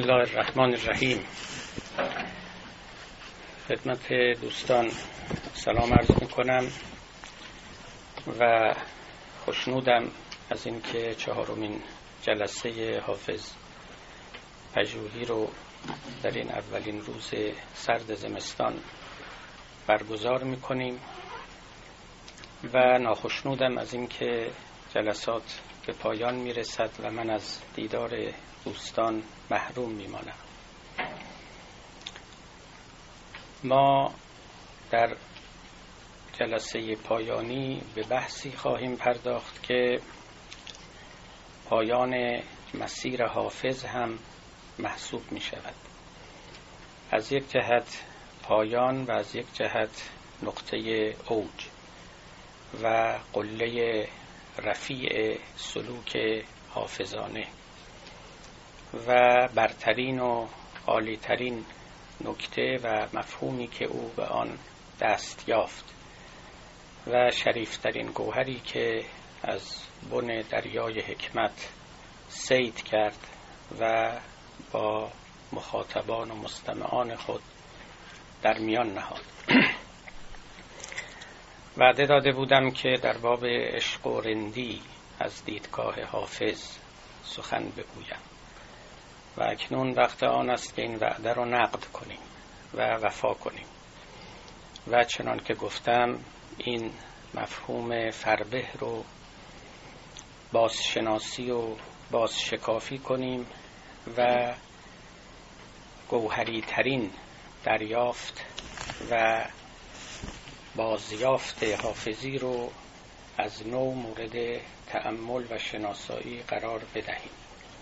الله الرحمن الرحیم. خدمت دوستان سلام عرض میکنم و خوشنودم از اینکه چهارمین جلسه حافظ پژوهی رو در این اولین روز سرد زمستان برگزار میکنیم و ناخشنودم از اینکه جلسات به پایان میرسد و من از دیدار دوستان محروم میمانم. ما در جلسه پایانی به بحثی خواهیم پرداخت که پایان مسیر حافظ هم محسوب می شود. از یک جهت پایان و از یک جهت نقطه اوج و قله رفیع سلوک حافظانه و برترین و عالیترین نکته و مفهومی که او به آن دست یافت و شریفترین گوهری که از بن دریای حکمت صید کرد و با مخاطبان و مستمعان خود در میان نهاد. وعده داده بودم که در باب عشق و رندی از دیدگاه حافظ سخن بگویم و اکنون وقت آن است که این وعده را نقد کنیم و وفا کنیم و چنان که گفتم این مفهوم فربه رو بازشناسی و بازشکافی کنیم و گوهری ترین دریافت و بازیافت حافظی رو از نو مورد تأمل و شناسایی قرار بدهیم.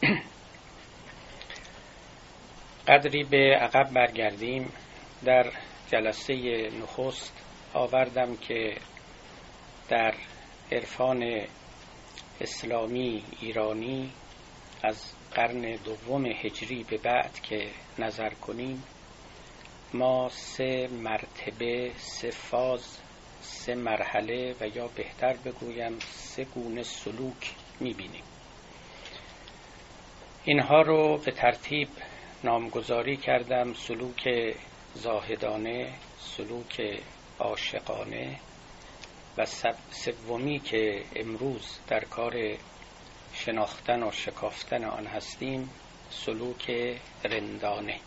قدری به عقب برگردیم. در جلسه نخست آوردم که در عرفان اسلامی ایرانی از قرن دوم هجری به بعد که نظر کنیم ما 3 مرتبه، 3 فاز، 3 مرحله و یا بهتر بگویم 3 گونه سلوک می‌بینیم. اینها رو به ترتیب نامگذاری کردم: سلوک زاهدانه، سلوک عاشقانه و سومی که امروز در کار شناختن و شکافتن آن هستیم، سلوک رندانه.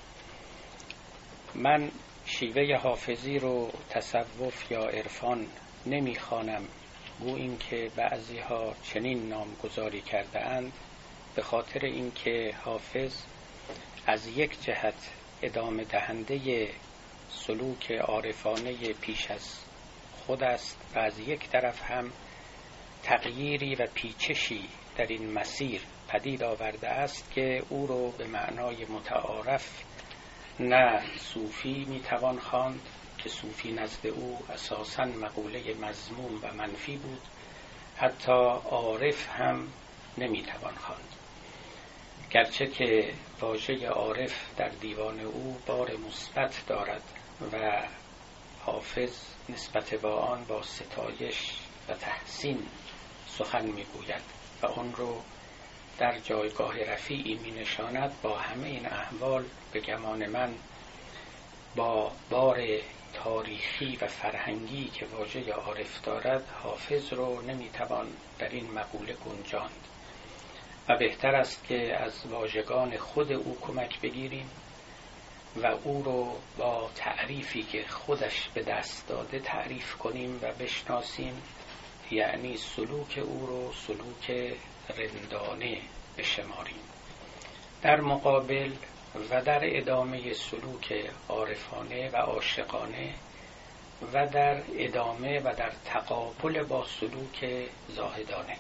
من شیوه حافظی رو تصوف یا عرفان نمیخوانم، گوییم که بعضی ها چنین نامگذاری کرده اند، به خاطر اینکه حافظ از یک جهت ادامه دهنده سلوک عارفانه پیش از خود است و از یک طرف هم تغییری و پیچشی در این مسیر پدید آورده است که او رو به معنای متعارف نه صوفی میتوان خواند که صوفی نزد او اساساً مقوله مذموم و منفی بود، حتی عارف هم نمیتوان خواند، گرچه که واژه عارف در دیوان او بار مثبت دارد و حافظ نسبت با آن با ستایش و تحسین سخن میگوید و آن رو در جایگاه رفیعی می نشاند. با همه این احوال به گمان من با بار تاریخی و فرهنگی که واژه عارف دارد حافظ رو نمیتوان در این مقوله گنجاند و بهتر است که از واژگان خود او کمک بگیریم و او رو با تعریفی که خودش به دست داده تعریف کنیم و بشناسیم، یعنی سلوک او رو سلوک رندانه بشماریم. در مقابل و در ادامه سلوک عارفانه و عاشقانه و در ادامه و در تقابل با سلوک زاهدانه.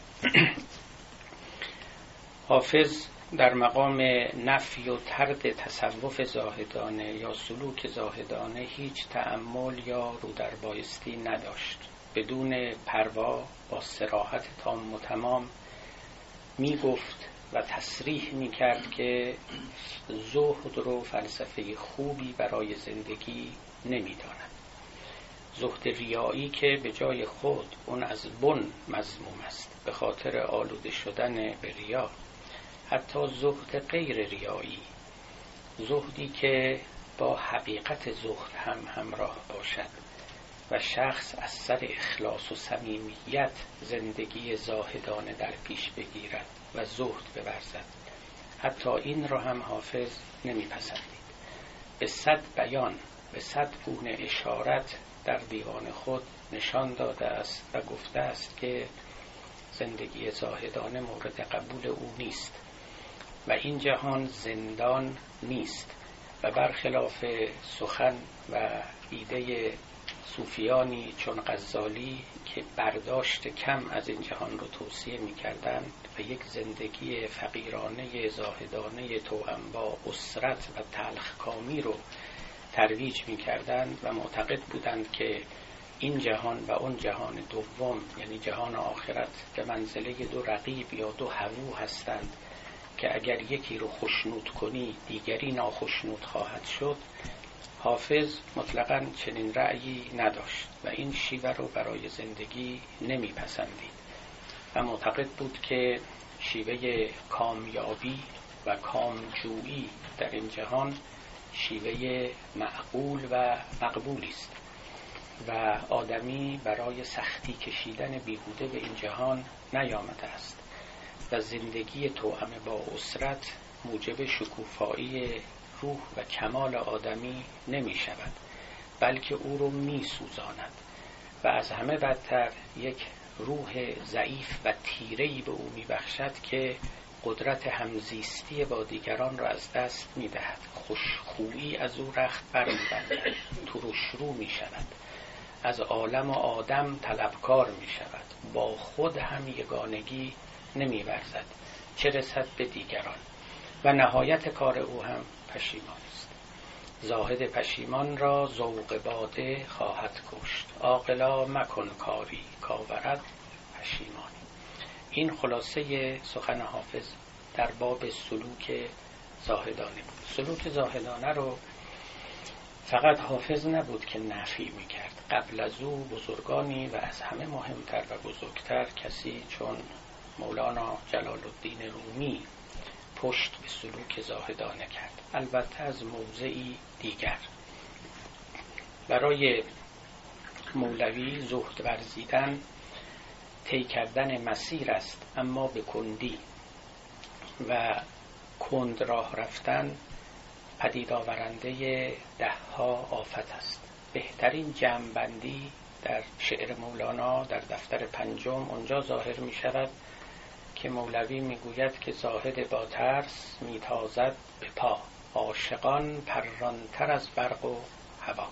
حافظ در مقام نفی و طرد تصوف زاهدانه یا سلوک زاهدانه هیچ تأمل یا رودربایستی نداشت. بدون پروا با صراحت تام و تمام می گفت و تصریح می کرد که زهد رو فلسفه خوبی برای زندگی نمی داند. زهد ریایی که به جای خود اون از بن مذموم است به خاطر آلوده شدن به ریا. حتی زهد غیر ریایی زهدی که با حقیقت زهد هم همراه باشد و شخص از سر اخلاص و صمیمیت زندگی زاهدانه در پیش بگیرد و زهد بورزد. حتی این را هم حافظ نمیپسندید. به 100 بیان، به 100 گونه اشارت در دیوان خود نشان داده است و گفته است که زندگی زاهدانه مورد قبول او نیست و این جهان زندان نیست و برخلاف سخن و ایده صوفیانی چون غزالی که برداشت کم از این جهان رو توصیه می‌کردند و یک زندگی فقیرانه زاهدانه توأم با اسرت و تلخکامی رو ترویج می‌کردند و معتقد بودند که این جهان و اون جهان دوم یعنی جهان آخرت به منزله 2 رقیب یا 2 هوو هستند که اگر یکی رو خوشنود کنی دیگری ناخوشنود خواهد شد. حافظ مطلقاً چنین رأیی نداشت و این شیوه رو برای زندگی نمیپسندید و معتقد بود که شیوه کامیابی و کامجویی در این جهان شیوه معقول و مقبولی است و آدمی برای سختی کشیدن بیهوده به این جهان نیامده است و زندگی توأم با اسرت موجب شکوفایی روح و کمال آدمی نمی شود بلکه او رو می سوزاند و از همه بدتر یک روح ضعیف و تیره‌ای به او می بخشد که قدرت همزیستی با دیگران را از دست می دهد. خوشخویی از او رخت بر می بندد، ترشرو می شود، از عالم و آدم طلبکار می شود، با خود هم یگانگی نمی ورزد چه رسد به دیگران و نهایت کار او هم پشیمان است. زاهد پشیمان را ذوق باده خواهد کشت، عاقلا مکن کاری کاورد پشیمانی. این خلاصه سخن حافظ در باب سلوک زاهدانه بود. سلوک زاهدانه رو فقط حافظ نبود که نفی میکرد. قبل از او بزرگانی و از همه مهمتر و بزرگتر کسی چون مولانا جلال الدین رومی پشت به سلوک زاهدانه کرد، البته از موضعی دیگر. برای مولوی زهد ورزیدن طی کردن مسیر است اما به کندی و کند راه رفتن پدید آورنده 10 آفت است. بهترین جمع‌بندی در شعر مولانا در دفتر 5 اونجا ظاهر می شود که مولوی می گوید که زاهد با ترس می تازد به پا، عاشقان پرانتر از برق و هوا.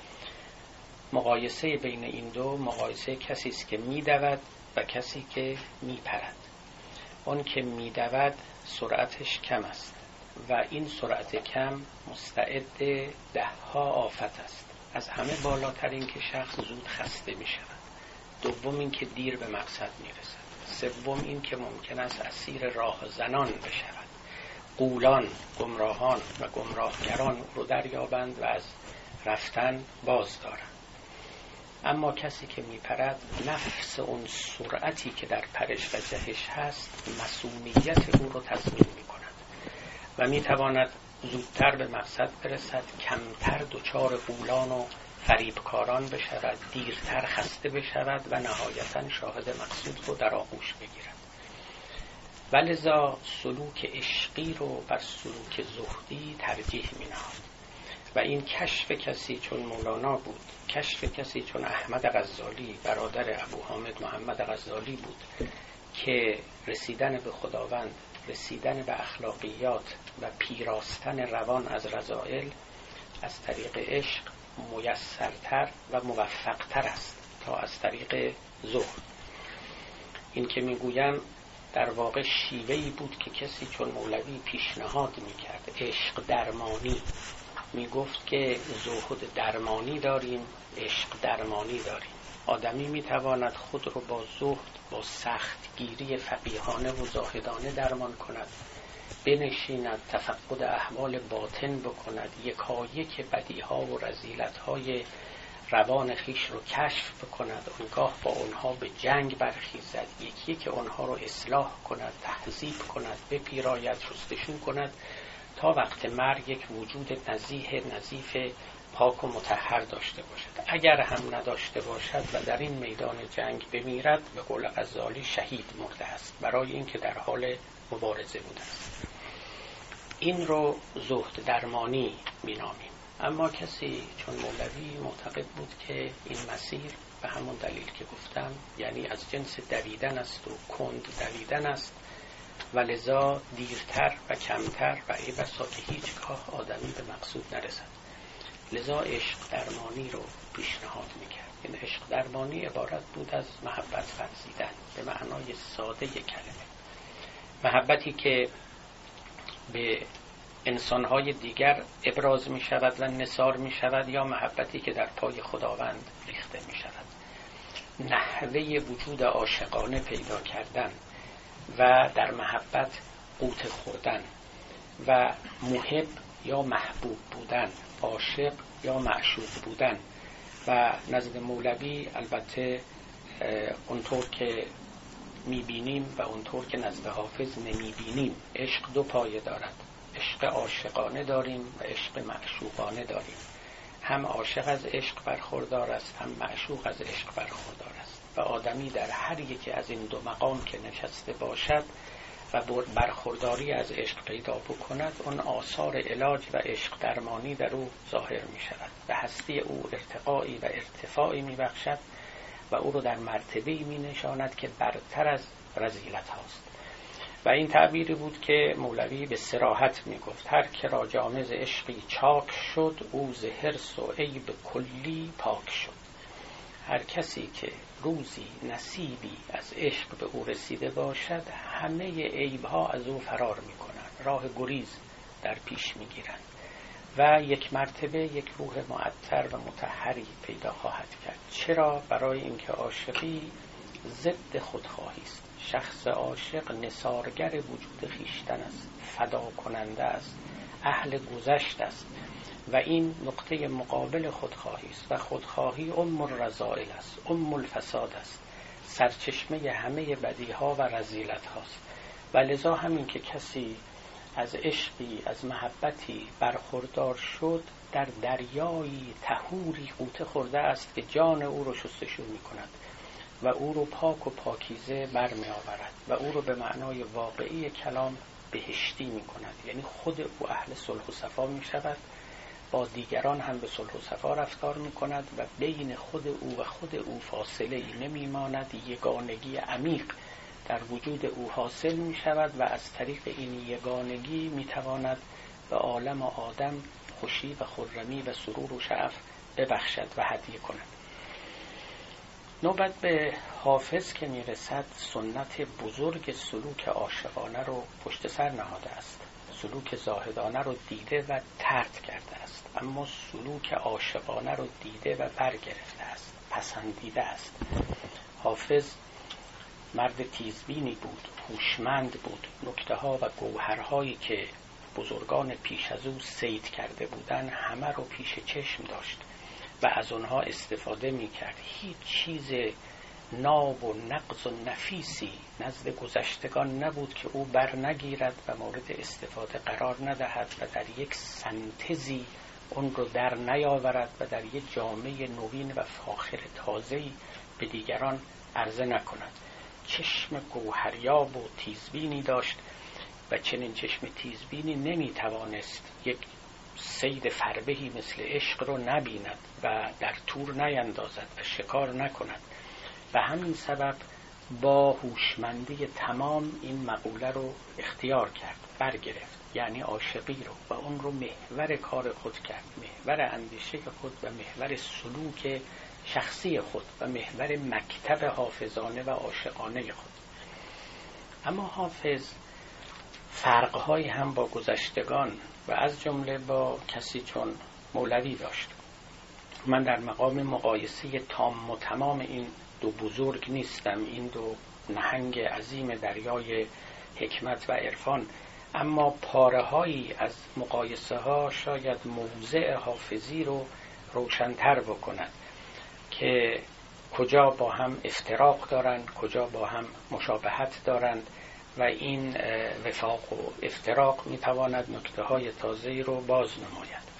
مقایسه بین این دو مقایسه کسی است که می دود و کسی که می پرد. اون که می دود سرعتش کم است و این سرعت کم مستعد 10 آفت است. از همه بالاتر این که شخص زود خسته می شود. دوم این که دیر به مقصد می رسد. سوم این که ممکن است اسیر راه زنان بشود. غولان، گمراهان و گمراهگران رو دریابند و از رفتن باز دارند. اما کسی که میپرد نفس اون سرعتی که در پرش و جهش هست مسئولیت او رو تضمین میکند و میتواند زودتر به مقصد برسد، کمتر دچار غولان و فریبکاران بشود، دیرتر خسته بشود و نهایتاً شاهد مقصود رو در آغوش بگیرد. ولذا سلوک عشقی رو بر سلوک زهدی ترجیح می‌نهاد و این کشف کسی چون مولانا بود، کشف کسی چون احمد غزالی برادر ابو حامد محمد غزالی بود که رسیدن به خداوند، رسیدن به اخلاقیات و پیراستن روان از رذائل از طریق عشق میسرتر و موفقتر است تا از طریق زهد. این که میگویم در واقع شیوهی بود که کسی چون مولوی پیشنهاد میکرد، عشق درمانی. میگفت که زهد درمانی داریم، عشق درمانی داریم. آدمی میتواند خود رو با زهد، با سختگیری فقیهانه و زاهدانه درمان کند، بنشیند، تفقد احوال باطن بکند، یکایک بدیها و رذیلت‌های روان خیش رو کشف بکند، اونگاه با اونها به جنگ برخیزد، یکی که اونها رو اصلاح کند، تهذیب کند، بپیراید، شستشون کند تا وقت مرگ یک وجود نظیف پاک و مطهر داشته باشد. اگر هم نداشته باشد و در این میدان جنگ بمیرد، به قول غزالی شهید مرده است، برای اینکه در حال مبارزه بوده است. این رو زهد درمانی می‌نامیم. اما کسی چون مولوی معتقد بود که این مسیر به همون دلیل که گفتم، یعنی از جنس دویدن است و کند دویدن است و لذا دیرتر و کمتر و ای بسا که هیچگاه آدمی به مقصود نرسد، لذا عشق درمانی رو پیشنهاد میکرد. این عشق درمانی عبارت بود از محبت ورزیدن به معنای ساده کلمه، محبتی که به انسانهای دیگر ابراز می شود و نثار می شود، یا محبتی که در پای خداوند ریخته می شود. نحوه وجود عاشقانه پیدا کردن و در محبت قوت خوردن و محب یا محبوب بودن، عاشق یا معشوق بودن. و نزد مولوی البته اونطور که میبینیم و اونطور که نزد حافظ نمیبینیم، عشق دو پایه دارد. عشق عاشقانه داریم و عشق معشوقانه داریم. هم عاشق از عشق برخوردار است، هم معشوق از عشق برخوردار است و آدمی در هر یکی از این دو مقام که نشسته باشد و برخورداری از عشق پیدا بکند، اون آثار علاج و عشق درمانی در او ظاهر می شود. به هستی او ارتقایی و ارتفاعی می بخشد و او رو در مرتبه‌ای می نشاند که برتر از رذیلت هاست. و این تعبیری بود که مولوی به صراحت می گفت: هر که را جامز عشقی چاک شد، او ز حرص و عیب کلی پاک شد. هر کسی که روزی نصیبی از عشق به او رسیده باشد، همه عیبها از او فرار می کنند، راه گریز در پیش می گیرند و یک مرتبه یک روح معطر و مطهری پیدا خواهد کرد. چرا؟ برای اینکه عاشقی ضد خودخواهی است. شخص عاشق نثارگر وجود خویشتن است، فدا کننده است، اهل گذشت است و این نقطه مقابل خودخواهی است و خودخواهی ام الرذائل است، ام الفساد است، سرچشمه همه بدیها و رذیلت هاست. و لذا همین که کسی از عشقی، از محبتی برخوردار شد، در دریایی طهوری غوطه خورده است که جان او رو شستشو می کند و او رو پاک و پاکیزه برمی آورد و او رو به معنای واقعی کلام بهشتی می کند. یعنی خود او اهل صلح و صفا می شود، با دیگران هم به صلح و صفا رفتار می کند و بین خود او و خود او فاصله ای نمی ماند. یگانگی عمیق در وجود او حاصل می شود و از طریق این یگانگی می تواند به عالم آدم خوشی و خرمی و سرور و شعف ببخشد و هدیه کند. نوبت به حافظ که می رسد، سنت بزرگ سلوک عاشقانه رو پشت سر نهاده است. سلوک زاهدانه رو دیده و طرد کرده است، اما سلوک عاشقانه رو دیده و برگرفته است، پسندیده است. حافظ مرد تیزبینی بود، هوشمند بود. نکته‌ها و گوهرهایی که بزرگان پیش از او صید کرده بودند همه رو پیش چشم داشت و از آنها استفاده می‌کرد. هیچ چیز ناب و نقض و نفیسی نزد گذشتگان نبود که او بر نگیرد و مورد استفاده قرار ندهد و در یک سنتزی اون رو در نیاورد و در یک جامعه نوین و فاخر تازه‌ای به دیگران عرضه نکند. چشم گوهریاب و تیزبینی داشت و چنین چشم تیزبینی نمیتوانست یک صید فربهی مثل عشق رو نبیند و در تور نیندازد و شکار نکند و همین سبب با هوشمندی تمام این مقوله رو اختیار کرد، برگرفت، یعنی عاشقی رو، و اون رو محور کار خود کرد، محور اندیشه خود و محور سلوک شخصی خود و محور مکتب حافظانه و عاشقانه خود. اما حافظ فرق‌هایی هم با گذشتگان و از جمله با کسی چون مولوی داشت. من در مقام مقایسه تام و تمام این دو بزرگ نیستم، این دو نهنگ عظیم دریای حکمت و عرفان، اما پاره‌هایی از مقایسه ها شاید موضع حافظی رو روشن‌تر بکند که کجا با هم افتراق دارند، کجا با هم مشابهت دارند و این وفاق و افتراق میتواند نکته های تازه‌ای رو باز نماید.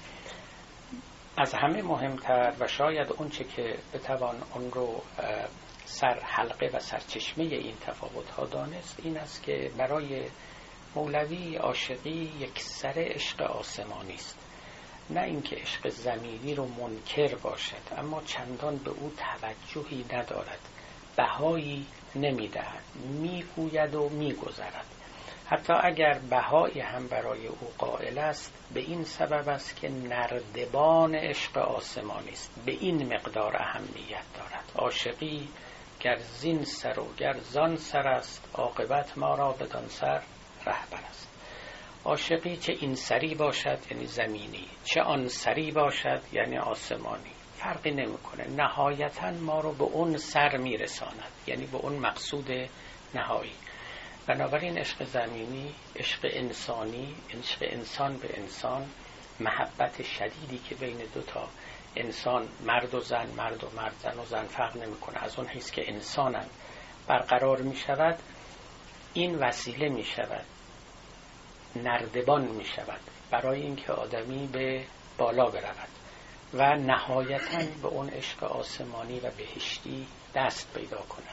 از همه مهمتر و شاید اونچه که بتوان اون رو سر حلقه و سرچشمه این تفاوت ها دانست این است که برای مولوی عاشقی یک سر عشق آسمانی است، نه اینکه عشق زمینی رو منکر باشد اما چندان به او توجهی ندارد، بهایی نمیدهد، میگوید و میگذرد. حتی اگر بهایی هم برای او قائل است به این سبب است که نردبان عشق آسمانی است، به این مقدار اهمیت دارد. عاشقی گر زین سر و گر زان سر است، عاقبت ما را بدان سر رهبر است. عاشقی چه این سری باشد یعنی زمینی، چه آن سری باشد یعنی آسمانی، فرقی نمیکنه، نهایتا ما رو به اون سر میرساند، یعنی به اون مقصود نهایی. بنابراین عشق زمینی، عشق انسانی، عشق انسان به انسان، محبت شدیدی که بین دو تا انسان، مرد و زن، مرد و مرد، زن و زن فرق نمیکنه، از اون حیث که انسانن برقرار می شود، این وسیله می شود، نردبان می شود برای اینکه آدمی به بالا برود و نهایتاً به اون عشق آسمانی و بهشتی دست پیدا کند.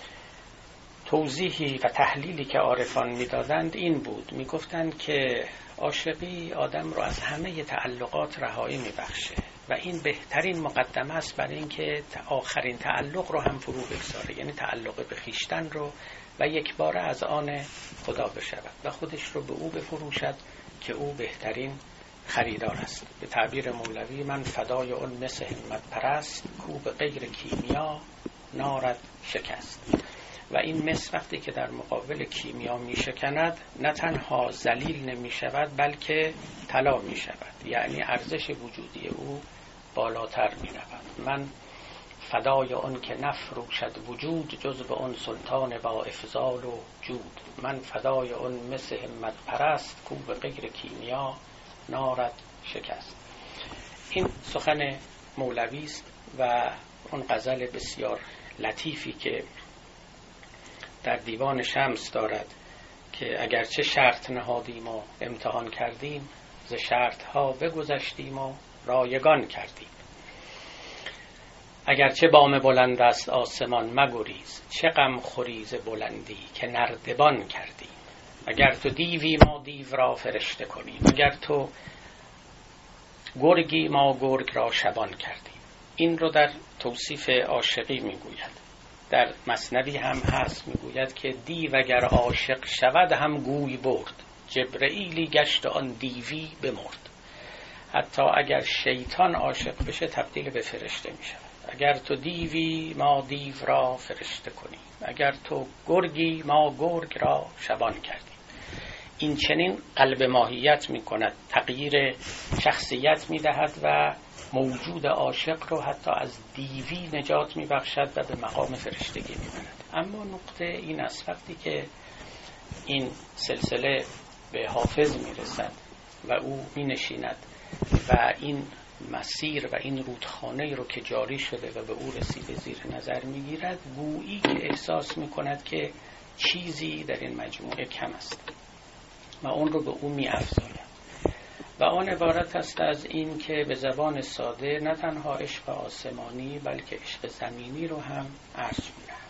توضیحی و تحلیلی که عارفان میدادند این بود، میگفتند که عاشقی آدم رو از همه تعلقات رهایی میبخشه و این بهترین مقدمه است برای اینکه آخرین تعلق رو هم فرو بگذاره، یعنی تعلق به خویشتن رو و یک باره از آن خدا بشود و خودش رو به او بفروشد که او بهترین خریدار است. به تعبیر مولوی من فدای اون مس همت پرست، کو به غیر کیمیا نارد شکست. و این مس وقتی که در مقابل کیمیا می شکند نه تنها ذلیل نمی شود بلکه طلا می شود، یعنی ارزش وجودی او بالاتر می رود. من فدای اون که نفروشد وجود، جز به اون سلطان با افضال و جود. من فدای اون مس همت پرست، کو به غیر کیمیا نارد شکست. این سخن مولوی است و اون غزل بسیار لطیفی که در دیوان شمس دارد که اگرچه شرط نهادیم و امتحان کردیم، ز شرط ها بگذشتیم و رایگان کردیم. اگرچه بام بلند است آسمان مگریز، چه غم خوری ز بلندی که نردبان کردیم. اگر تو دیوی ما دیو را فرشته کنیم، اگر تو گرگی ما گرگ را شبان کردیم. این رو در توصیف عاشقی میگوید. در مثنوی هم هست، میگوید که دیو اگر عاشق شود هم گوی برد، جبرئیلی گشت آن دیوی بمرد. حتی اگر شیطان عاشق بشه تبدیل به فرشته می شود. اگر تو دیوی ما دیو را فرشته کنیم، اگر تو گرگی ما گرگ را شبان کردیم. این چنین قلب ماهیت می کند، تغییر شخصیت می دهد و موجود عاشق رو حتی از دیوی نجات می بخشد و به مقام فرشتگی می برد. اما نقطه این است وقتی که این سلسله به حافظ می رسد و او می نشیند و این مسیر و این رودخانه رو که جاری شده و به او رسیده زیر نظر می گیرد، گویی که احساس می کند که چیزی در این مجموعه کم است و اون رو به او می افزاید و آن عبارت است از این که به زبان ساده نه تنها عشق آسمانی بلکه عشق زمینی رو هم عرض می دهد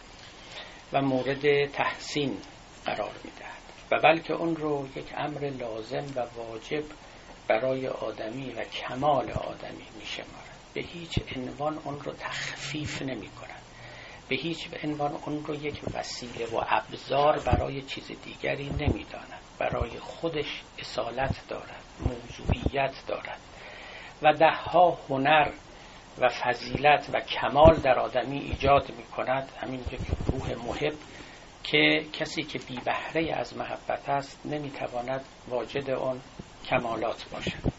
و مورد تحسین قرار می دهد و بلکه اون رو یک امر لازم و واجب برای آدمی و کمال آدمی می شمارد. به هیچ عنوان اون رو تخفیف نمی کند، به هیچ عنوان اون رو یک وسیله و ابزار برای چیز دیگری نمی داند. برای خودش اصالت دارد، موضوعیت دارد و دهها هنر و فضیلت و کمال در آدمی ایجاد می کند. همین یک روح محب که کسی که بی بهره از محبت است نمی تواند واجد آن کمالات باشد.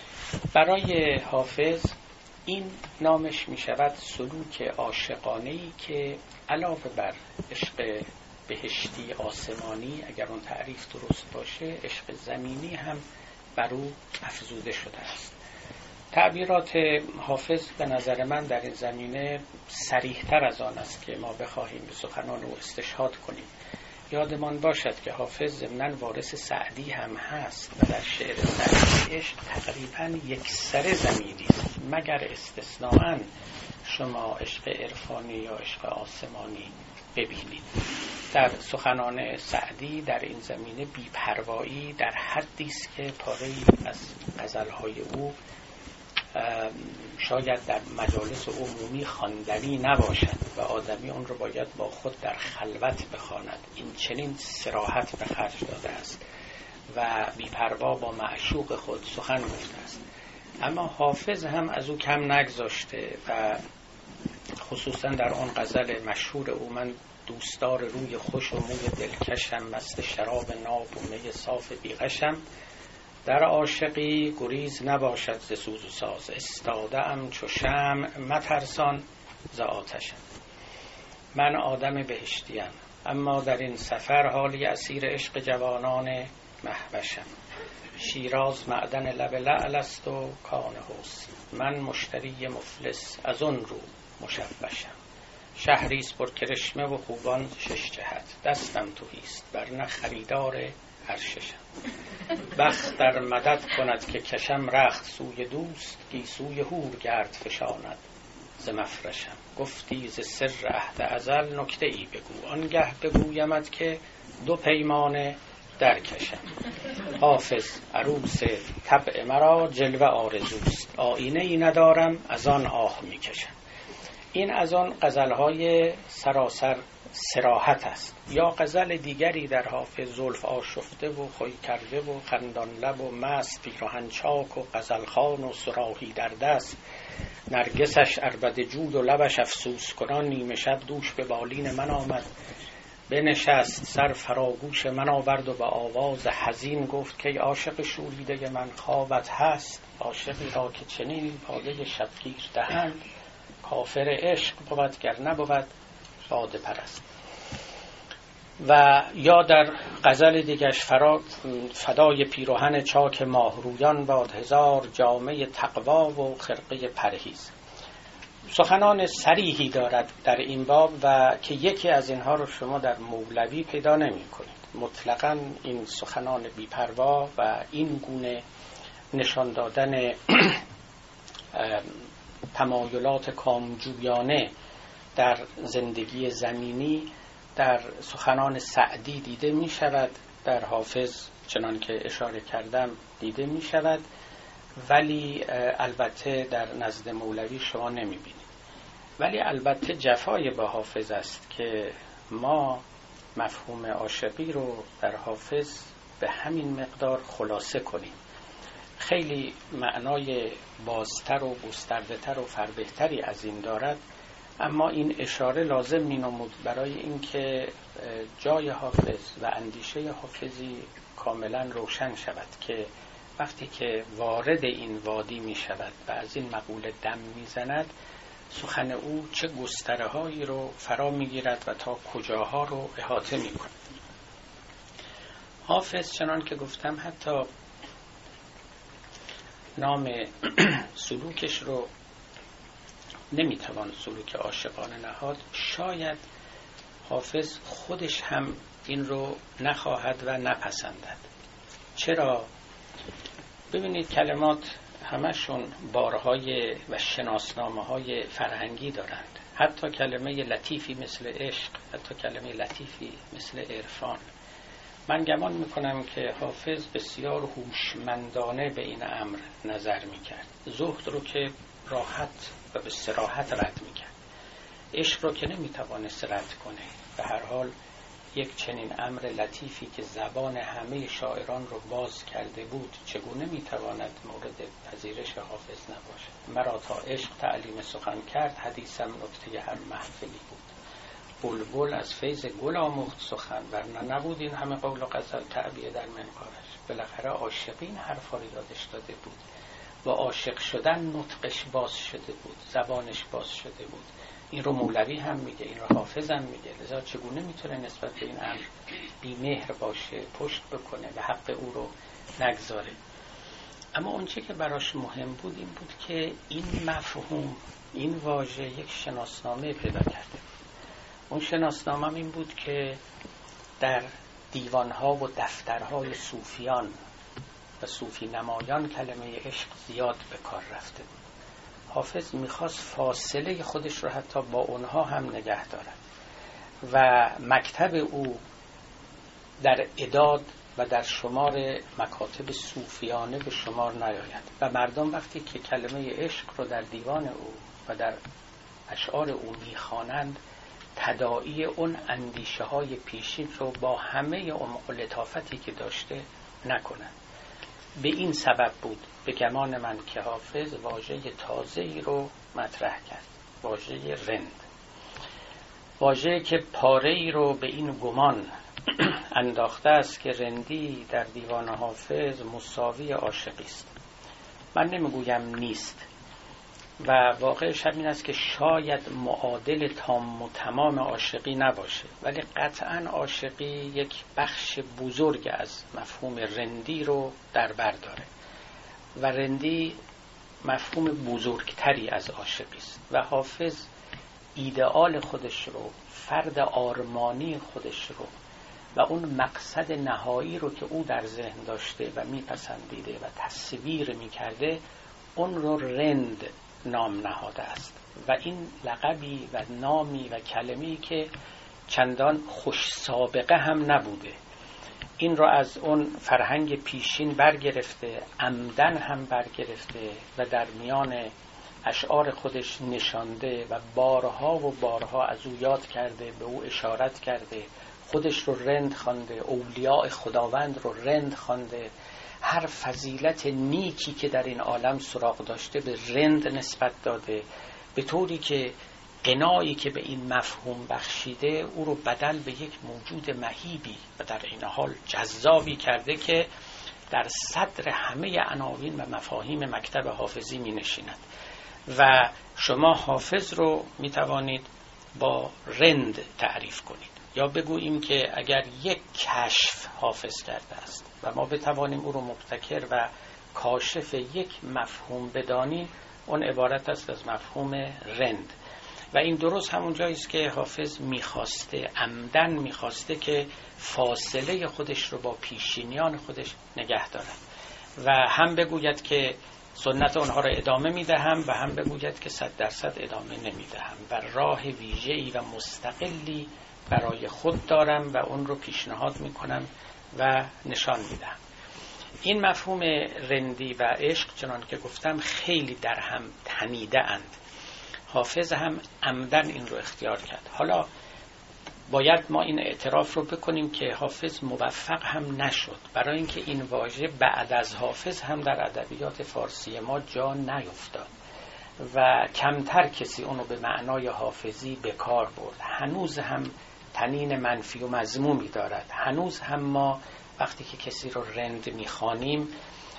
برای حافظ این نامش می شود سلوک عاشقانه‌ای که علاوه بر عشق بهشتی آسمانی، اگر اون تعریف درست باشه، عشق زمینی هم بر او افزوده شده است. تعبیرات حافظ به نظر من در این زمینه صریح‌تر از آن است که ما بخواهیم به سخنان او استشهاد کنیم. یادمان باشد که حافظ ضمناً وارث سعدی هم هست و در شعر سعدی عشق تقریباً یکسره ضمیری است، مگر استثناءً شما عشق عرفانی یا عشق آسمانی ببینید. در سخنان سعدی در این زمینه بی‌پروایی در حدی است که پاره‌ای از غزل‌های او شاید در مجالس عمومی خواندنی نباشد و آدمی اون رو باید با خود در خلوت بخواند. این چنین صراحت به خرج داده است و بی‌پروا با معشوق خود سخن گفته است. اما حافظ هم از او کم نگذاشته و خصوصا در آن غزل مشهور او من دوستدار روی خوش و موی دلکشم، مست شراب ناب و می صاف بیغشم، در عاشقی گریز نباشد ز سوز و ساز، استاده ام چو شمع مترسان ز آتشم. من آدم بهشتیم اما در این سفر حالی اسیر عشق جوانان مهوشم. شیراز معدن لب لعل است و کان حسن، من مشتری مفلس از اون رو مشوشم. شهریست پر کرشمه و خوبان شش جهت، دستم تهیست ورنه خریدار هر ششم. بخت در مدد کند که کشم رخت سوی دوست، گیسوی هور گرد فشاند ز مفرشم. گفتی ز سر عهد ازل نکته ای بگو، آنگه بگویمت که دو پیمانه درکشم. حافظ عروس طبع مرا جلوه آرزوست، آینه ای ندارم از آن آه میکشم. این از آن غزلهای سراسر صراحت است. یا غزل دیگری در حافظ زلف آشفته و خوی کرده و خندان لب و مست پیراهن چاک و غزلخوان و صراحی در دست، نرگسش عربده جود و لبش افسوس کنان، نیمه شب دوش به بالین من آمد بنشست، سر فراگوش من آورد و به آواز حزین گفت که ای عاشق شوریده من خوابت هست. عاشقی را که چنین باده شبگیر دهند، کافر عشق بود گر نبود باده پرست. و یا در غزل دیگش فدای پیراهن چاک ماهرویان باد هزار جامه تقوا و خرقه پرهیز. سخنان صریحی دارد در این باب و که یکی از اینها رو شما در مولوی پیدا نمی کنید. مطلقاً این سخنان بی‌پروا و این گونه نشان دادن تمایلات کامجویانه در زندگی زمینی در سخنان سعدی دیده می شود، در حافظ چنان که اشاره کردم دیده می شود، ولی البته در نزد مولوی شما نمی بینید. ولی البته جفای با حافظ است که ما مفهوم عاشقی رو در حافظ به همین مقدار خلاصه کنیم. خیلی معنای بازتر و گسترده‌تر و فربهتری از این دارد، اما این اشاره لازم می نمود برای اینکه جای حافظ و اندیشه حافظی کاملا روشن شود که وقتی که وارد این وادی می شود و از این مقوله دم می زند، سخن او چه گستره هایی رو فرا می گیرد و تا کجاها رو احاطه می کند. حافظ چنان که گفتم حتی نام سلوکش رو نمیتوان سلوک عاشقانه نهاد. شاید حافظ خودش هم این رو نخواهد و نپسندد. چرا؟ ببینید کلمات همشون بارهای و شناسنامه های فرهنگی دارند. حتی کلمه لطیفی مثل عشق، حتی کلمه لطیفی مثل عرفان. من گمان میکنم که حافظ بسیار هوشمندانه به این امر نظر میکرد. زهد رو که راحت و به صراحت رد میکرد، عشق رو که نمیتوانست رد کنه. به هر حال یک چنین امر لطیفی که زبان همه شاعران رو باز کرده بود چگونه میتواند مورد پذیرش حافظ نباشد؟ مرا تا عشق تعلیم سخن کرد، حدیثم نکته هر محفلی بود. بلبل از فیض گل آموخت سخن، ورنه نبود این همه قول و غزل تعبیه در منقارش. بالاخره عاشقین حرفا رو یادش داده بود و عاشق شدن نطقش باز شده بود، زبانش باز شده بود. این رو مولوی هم میگه، این رو حافظ هم میگه. لذا چگونه میتونه نسبت به این امر بی‌مهر باشه، پشت بکنه و حق او رو نگذاره؟ اما اون چه که براش مهم بود این بود که این مفهوم، این واژه یک شناسنامه پیدا کرده. اون شناسنامه این بود که در دیوانها و دفترهای صوفیان و صوفی نمایان کلمه عشق زیاد به کار رفته بود. حافظ میخواست فاصله خودش رو حتی با اونها هم نگه دارد و مکتب او در اعداد و در شمار مکاتب صوفیانه به شمار نیاید و مردم وقتی که کلمه عشق رو در دیوان او و در اشعار او میخوانند تداعی اون اندیشه های پیشین رو با همه عمق و لطافتی که داشته نکنند. به این سبب بود به گمان من که حافظ واژه تازه‌ای رو مطرح کرد، واژه رند، واژه‌ای که پاره‌ای رو به این گمان انداخته است که رندی در دیوان حافظ مساوی عاشقی است. من نمیگویم نیست و واقعش همین است که شاید معادل تام و تمام عاشقی نباشه، ولی قطعاً عاشقی یک بخش بزرگ از مفهوم رندی رو در بر داره و رندی مفهوم بزرگتری از عاشقی است و حافظ ایدئال خودش رو، فرد آرمانی خودش رو و اون مقصد نهایی رو که او در ذهن داشته و میپسندیده و تصویر میکرده اون رو رند نام نهاده است و این لقبی و نامی و کلمه‌ای که چندان خوش سابقه هم نبوده، این رو از اون فرهنگ پیشین برگرفته، عمدن هم برگرفته و در میان اشعار خودش نشانده و بارها و بارها از او یاد کرده، به او اشارت کرده، خودش رو رند خوانده، اولیاء خداوند رو رند خوانده، هر فضیلت نیکی که در این عالم سراغ داشته به رند نسبت داده، به طوری که قنایی که به این مفهوم بخشیده او رو بدل به یک موجود مهیبی و در این حال جذابی کرده که در صدر همه عناوین و مفاهیم مکتب حافظی می نشیند و شما حافظ رو می توانید با رند تعریف کنید یا بگوییم که اگر یک کشف حافظ کرده است و ما بتوانیم او رو مبتکر و کاشف یک مفهوم بدانیم، اون عبارت است از مفهوم رند و این درست همون جایی است که حافظ میخواسته، عمدن میخواسته که فاصله خودش رو با پیشینیان خودش نگه دارد و هم بگوید که سنت اونها رو ادامه میدهم و هم بگوید که 100% ادامه نمیدهم و راه ویژه‌ای و مستقلی برای خود دارم و اون رو پیشنهاد میکنم و نشان میدم. این مفهوم رندی و عشق چنان که گفتم خیلی در هم تنیده اند. حافظ هم عمدن این رو اختیار کرد. حالا باید ما این اعتراف رو بکنیم که حافظ موفق هم نشد، برای اینکه این واژه بعد از حافظ هم در ادبیات فارسی ما جا نیفتاد و کمتر کسی اونو به معنای حافظی به کار برد. هنوز هم تنین منفی و مذمومی دارد. هنوز هم ما وقتی که کسی رو رند میخوانیم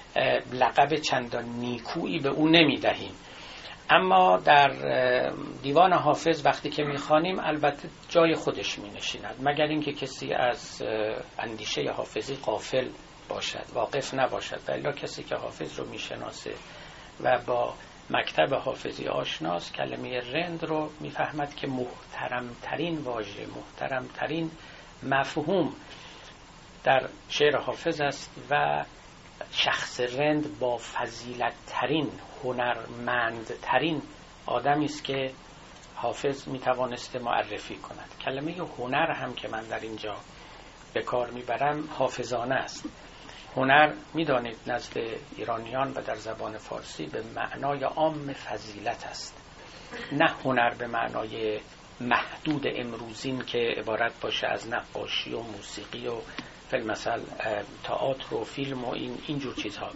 لقب چندان نیکویی به او نمیدهیم، اما در دیوان حافظ وقتی که میخوانیم البته جای خودش مینشیند، مگر اینکه کسی از اندیشه حافظی غافل باشد، واقف نباشد. الا کسی که حافظ رو میشناسه و با مکتب حافظی آشناست کلمه رند رو میفهمد که محترمترین واژه، محترمترین مفهوم در شعر حافظ است و شخص رند با فضیلت ترین، هنرمندترین آدمی است که حافظ میتوانسته معرفی کند. کلمه هنر هم که من در اینجا به کار میبرم حافظانه است. هنر میدانید نزد ایرانیان و در زبان فارسی به معنای عام فضیلت است، نه هنر به معنای محدود امروزین که عبارت باشه از نقاشی و موسیقی و فیلمسل تئاتر و فیلم و اینجور چیزها.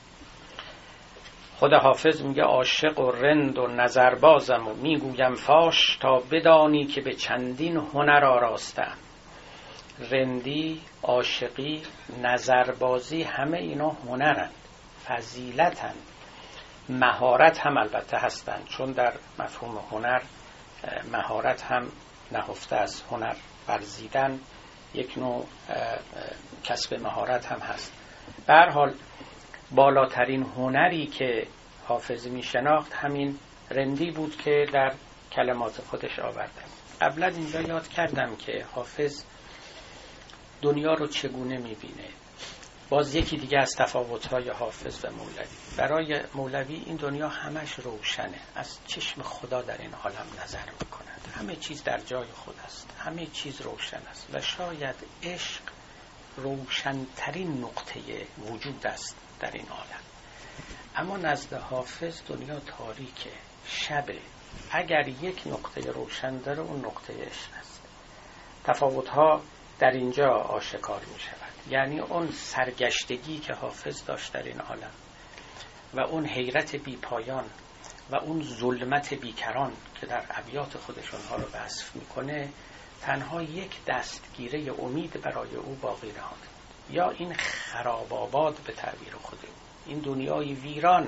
خود حافظ میگه عاشق و رند و نظربازم و میگویم فاش تا بدانی که به چندین هنر آراستم. رندی، عاشقی، نظربازی همه اینا هنرند، فضیلتند. مهارت هم البته هستند، چون در مفهوم هنر مهارت هم نهفته از هنر ورزیدن یک نوع کسب مهارت هم هست. به هر حال بالاترین هنری که حافظ می شناخت همین رندی بود که در کلمات خودش آورده. قبلا اینجا یاد کردم که حافظ دنیا رو چگونه میبینه. باز یکی دیگه از تفاوت‌های حافظ و مولوی. برای مولوی این دنیا همش روشنه، از چشم خدا در این عالم نظر میکنند، همه چیز در جای خود است، همه چیز روشن است و شاید عشق روشنترین نقطه وجود است در این عالم. اما نزد حافظ دنیا تاریکه، شبه. اگر یک نقطه روشن داره اون نقطه عشق است. تفاوت‌ها در اینجا آشکار می شود. یعنی اون سرگشتگی که حافظ داشت در این عالم و اون حیرت بی پایان و اون ظلمت بیکران که در ابیات خودش اونها رو وصف میکنه، تنها یک دستگیره امید برای او باقی نهاد. یا این خراب آباد به تعبیر خود او، این دنیای ویران،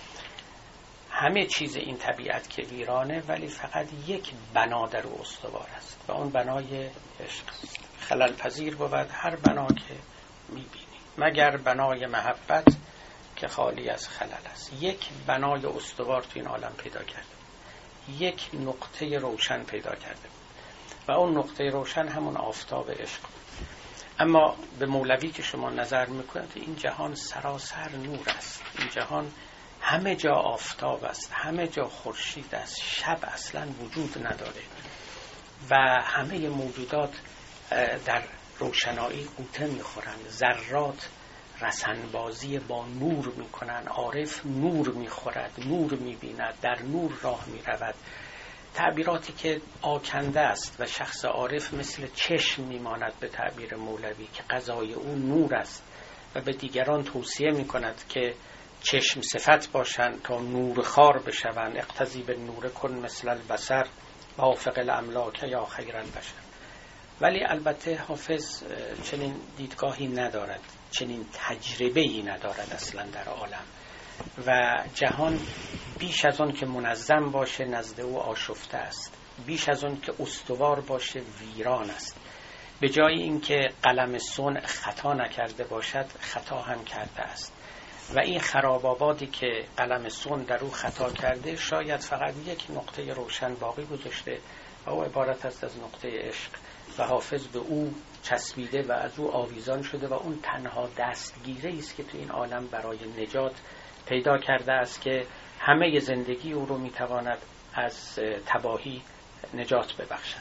همه چیز این طبیعت که ویرانه، ولی فقط یک بنا در او استوار است و اون بنای عشق است. خلل پذیر بود هر بنا که میبینی، مگر بنای محبت که خالی از خلل است. یک بنای استوار تو این عالم پیدا کرده، یک نقطه روشن پیدا کرده و اون نقطه روشن همون آفتاب عشق. اما به مولوی که شما نظر میکنید، این جهان سراسر نور است، این جهان همه جا آفتاب است، همه جا خورشید است، شب اصلا وجود نداره و همه موجودات در روشنایی غوطه میخورند. ذرات رسنبازی با نور میکنند، عارف نور میخورد، نور میبیند، در نور راه میرود. تعبیراتی که آکنده است و شخص عارف مثل چشم میماند به تعبیر مولوی که غذای او نور است و به دیگران توصیه میکند که چشم صفت باشند تا نور خار بشوند. اقتضی به نور کن مثل البصر وافق الاملاک یا خیر البشر. ولی البته حافظ چنین دیدگاهی ندارد، چنین تجربه‌ای ندارد اصلا در عالم و جهان بیش از آن که منظم باشه نزد او آشفته است، بیش از آن که استوار باشه ویران است. به جای اینکه قلم صنع خطا نکرده باشد، خطا هم کرده است و این خراب آبادی که قلم صنع در او خطا کرده شاید فقط یک نقطه روشن باقی گذاشته و او عبارت است از نقطه عشق و حافظ به او چسبیده و از او آویزان شده و اون تنها دستگیره است که تو این عالم برای نجات پیدا کرده است که همه زندگی او رو میتواند از تباهی نجات ببخشد.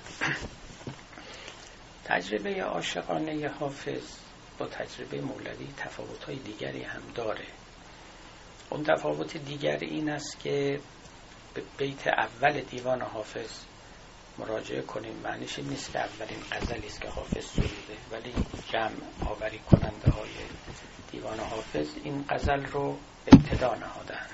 تجربه عاشقانه حافظ با تجربه مولوی تفاوت‌های دیگری هم داره. اون تفاوت دیگر این است که به بیت اول دیوان حافظ مراجعه کنیم. معنیش این نیست که اولین غزلی است که حافظ سروده، ولی جمع آوری کننده های دیوان حافظ این غزل رو ابتدا نهادند.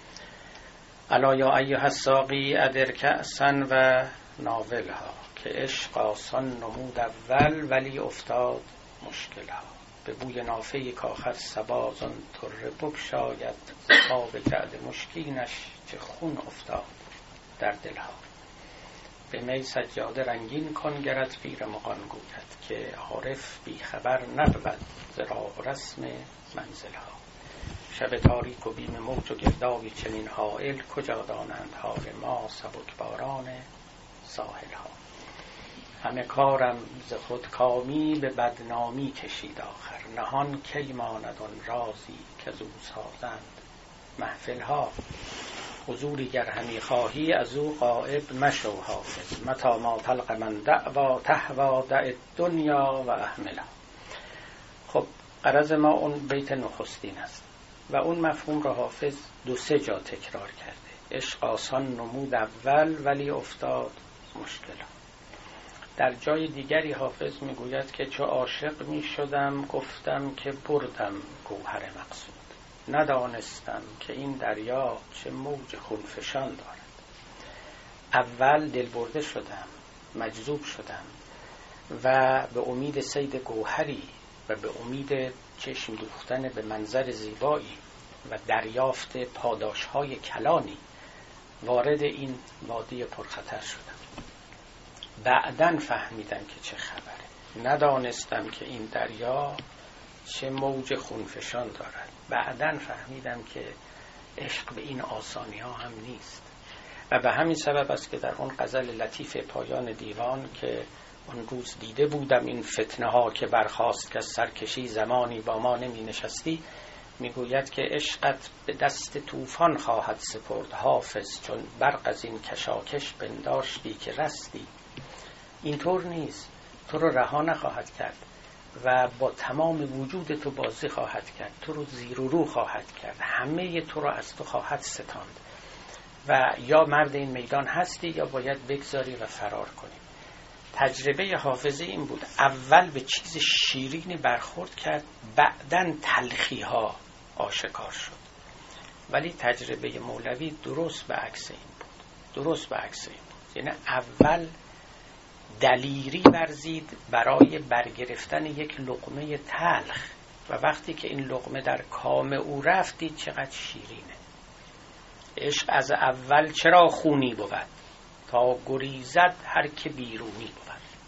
الا یا ایها الساقی ادر کأسا و ناولها، که عشق آسان نمود اول ولی افتاد مشکلها. به بوی نافه کاخر صبا زان طره بگشاید، آب جعد مشکینش چه خون افتاد در دلها. به می سجاده رنگین کن گرت پیر مغان گوید، که عارف بی خبر نبود ز راه و رسم منزلها. شب تاریک و بیم موج و گردابی چنین حائل، کجا دانند حال ما سبک باران ساحلها. همه کارم ز خود کامی به بدنامی کشید آخر، نهان کی ماند آن رازی که از او سازند محفلها. حضوری گر همی خواهی از او غایب مشو حافظ، متی ما تلق من دعوا تهوا دع الدنیا و احملها. خب غرض ما اون بیت نخستین است و اون مفهوم را حافظ 2-3 جا تکرار کرده. عشق آسان نمود اول ولی افتاد مشکلها. در جای دیگری حافظ میگوید که چو عاشق میشدم گفتم که بردم گوهر مقصود، ندانستم که این دریا چه موج خونفشان دارد. اول دل برده شدم، مجذوب شدم و به امید صید گوهری و به امید چشم دوختن به منظر زیبایی و دریافت پاداشهای کلانی وارد این وادی پرخطر شدم. بعدن فهمیدم که چه خبره، ندانستم که این دریا چه موج خونفشان دارد. بعدن فهمیدم که عشق به این آسانی ها هم نیست و به همین سبب است که در اون غزل لطیف پایان دیوان که اون روز دیده بودم این فتنه ها که برخاست که سرکشی زمانی با ما نمی نشستی. میگوید که عشقت به دست طوفان خواهد سپرد حافظ، چون برق از این کشاکش بنداشتی که رستی. اینطور نیست، تو رو رها نخواهد کرد و با تمام وجود تو بازی خواهد کرد، تو رو زیر و رو خواهد کرد، همه تو رو از تو خواهد ستاند و یا مرد این میدان هستی یا باید بگذاری و فرار کنی. تجربه حافظی این بود، اول به چیز شیرینی برخورد کرد، بعدن تلخی ها آشکار شد. ولی تجربه مولوی درست به عکس این بود، درست به عکس این بود. یعنی اول دلیری ورزید برای برگرفتن یک لقمه تلخ و وقتی که این لقمه در کام او رفت دید چقدر شیرینه. عشق از اول چرا خونی بود، تا گریزد هر که بیرونی بود.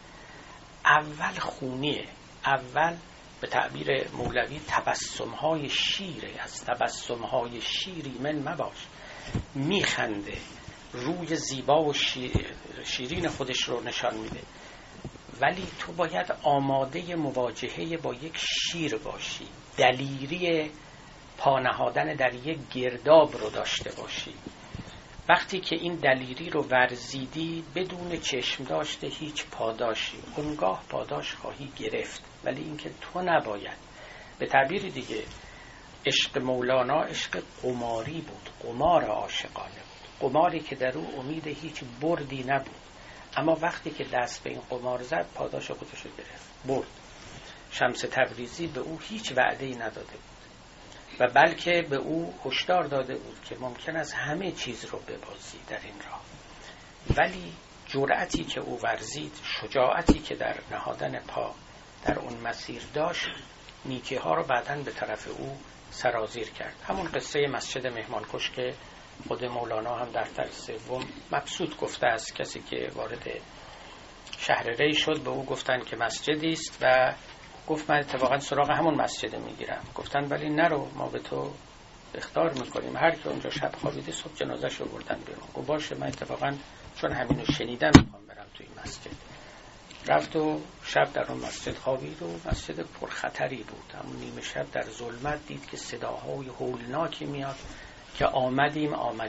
اول خونیه، اول به تعبیر مولوی تبسم‌های شیره، از تبسم‌های شیری من مباش. میخنده، روی زیبا و شیرین خودش رو نشان میده، ولی تو باید آماده مواجهه با یک شیر باشی، دلیری پانهادن در یک گرداب رو داشته باشی. وقتی که این دلیری رو ورزیدی بدون چشم داشته هیچ پاداشی، اونگاه پاداش خواهی گرفت، ولی اینکه تو نباید. به تعبیر دیگه عشق مولانا عشق قماری بود، قمار عاشقانه بود، قماری که در او امید هیچ بردی نبود، اما وقتی که دست به این قمار زد پاداش خودش رو گرفت، برد. شمس تبریزی به او هیچ وعده‌ای نداده بود و بلکه به او هشدار داده بود که ممکن است همه چیز رو ببازی در این راه، ولی جرأتی که او ورزید، شجاعتی که در نهادن پا در اون مسیر داشت، نیکی ها رو بعداً به طرف او سرازیر کرد. همون قصه مسجد مهمانکش که خود مولانا هم در طرز سوم مبسوط گفته است. کسی که وارد شهر ری شد به او گفتن که مسجدی است و گفت من اتفاقا سراغ همون مسجد میگیرم. گفتن ولی نرو، ما به تو اخطار میکنیم، هر که اونجا شب خوابیده صبح جنازش رو بردن بیرون. گفت باشه، من اتفاقا چون همینو شنیدم میخوام برم توی مسجد. رفت و شب در اون مسجد خوابید و مسجد پرخطری بود. همون نیمه شب در ظلمت دید که صداهای هولناکی میاد که آمدیم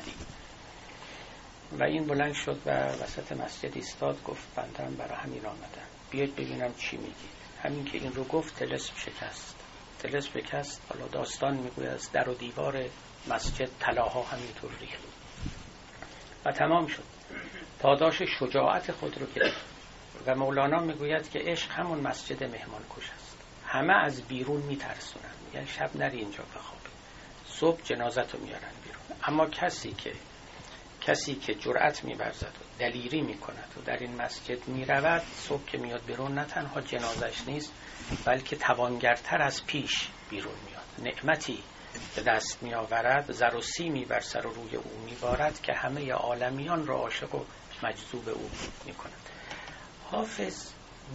و این بلند شد و وسط مسجد ایستاد، گفت بنده برای همین آمدم، بیاید ببینم چی میگید. همین که این رو گفت طلسم شکست. حالا داستان میگوید از در و دیوار مسجد طلاها همینطور ریخت و تمام شد. پاداش شجاعت خود رو گرفت. و مولانا میگوید که عشق همون مسجد مهمانکش است، همه از بیرون میترسونن، میگن شب نری اینجا بخوابی، صبح جنازت رو میارن بیرون. اما کسی که جرأت می‌ورزد و دلیری می‌کند و در این مسجد می‌رود، صبح که میاد بیرون نه تنها جنازش نیست بلکه توانگرتر از پیش بیرون میاد، نعمتی به دست می‌آورد، زر و سیمی بر سر و روی او می‌بارد که همه عالمیان را عاشق و مجذوب او می‌کند. حافظ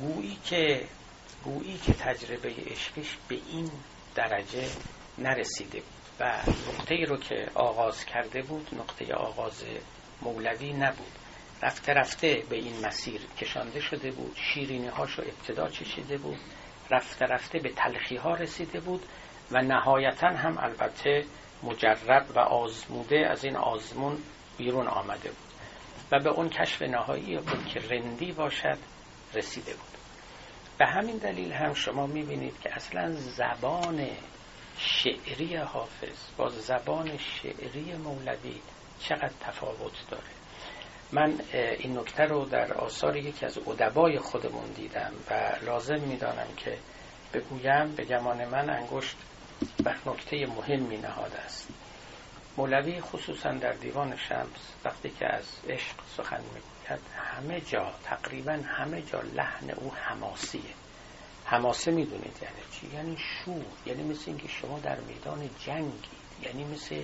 گویی که تجربه عشقش به این درجه نرسیده بود و نقطه‌ای رو که آغاز کرده بود نقطه آغاز مولوی نبود. رفته رفته به این مسیر کشانده شده بود، شیرینی هاشو ابتدا چشیده بود، رفته رفته به تلخی ها رسیده بود و نهایتا هم البته مجرب و آزموده از این آزمون بیرون آمده بود و به اون کشف نهایی بود که رندی باشد رسیده بود. به همین دلیل هم شما میبینید که اصلا زبان شعری حافظ با زبان شعری مولوی چقدر تفاوت داره. من این نکته رو در آثار یکی از ادبای خودمون دیدم و لازم میدانم که بگویم، به گمان من انگشت بر نکته مهمی نهاده است. مولوی خصوصا در دیوان شمس وقتی که از عشق سخن میگوید همه جا، تقریبا همه جا لحن او حماسیه. حماسه میدونید یعنی چی؟ یعنی شور، یعنی مثل اینکه شما در میدان جنگید، یعنی مثل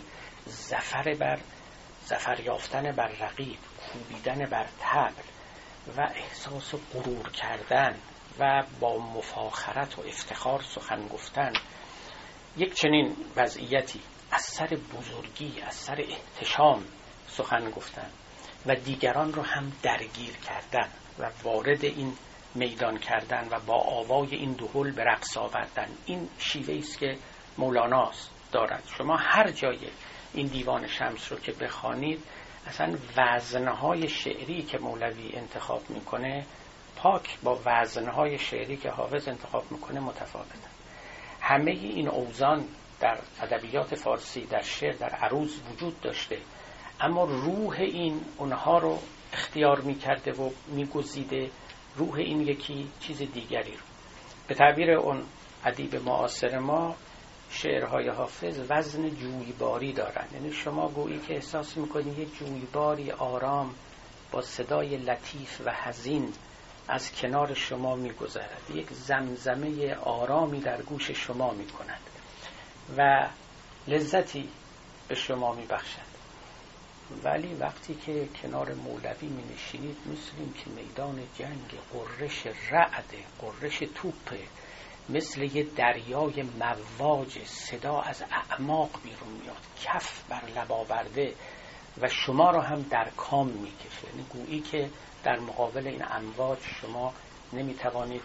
ظفر یافتن بر رقیب، کوبیدن بر طبل و احساس غرور کردن و با مفاخرت و افتخار سخن گفتن. یک چنین وضعیتی از سر بزرگی، از سر احتشام سخن گفتن و دیگران رو هم درگیر کردن و وارد این میدان کردن و با آوای این دهل به رقص آوردن. این شیوهی است که مولاناست دارد. شما هر جای این دیوان شمس رو که بخوانید، اصلا وزنهای شعری که مولوی انتخاب میکنه پاک با وزنهای شعری که حافظ انتخاب میکنه متفاوته. همه این اوزان در ادبیات فارسی، در شعر، در عروض وجود داشته، اما روح این اونها رو اختیار میکرده و میگزیده. روح این یکی چیز دیگری رو. به تعبیر اون ادیب معاصر ما، شعرهای حافظ وزن جویباری دارن. یعنی شما گویی که احساس میکنید یک جویباری آرام با صدای لطیف و حزین از کنار شما میگذرد، یک زمزمه آرامی در گوش شما میکند و لذتی به شما میبخشد. ولی وقتی که کنار مولوی می نشینید، مثل این که میدان جنگ، قررش رعد، قررش توپه، مثل یه دریای مواج، صدا از اعماق بیرون میاد، کف بر لب آورده و شما رو هم در کام میکشه. یعنی گویی که در مقابل این امواج شما نمیتوانید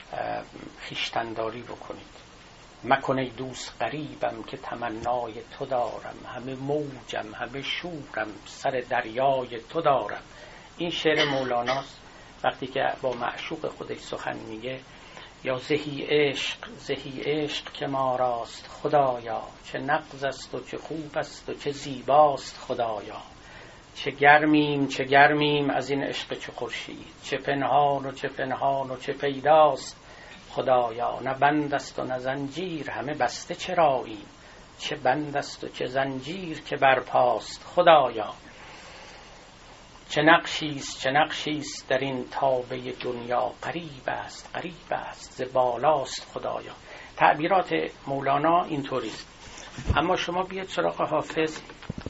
خویشتن‌داری بکنید. مکنه دوست غریبم که تمنای تو دارم، همه موجم همه شورم، سر دریای تو دارم. این شعر مولاناست. وقتی که با معشوق خودش سخن میگه، یا زهی عشق که ما راست خدایا، چه نغز است و چه خوب است و چه زیباست خدایا. چه گرمیم از این عشق چه خورشید، چه پنهان و چه پیداست خدایا. نه بند است و نه زنجیر، همه بسته چرایی، چه بند است و چه زنجیر که برپاست خدایا. چه نقشی است در این تابه دنیا، غریب است ز بالاست خدایا. تعبیرات مولانا اینطوری است. اما شما بیاید سراغ حافظ،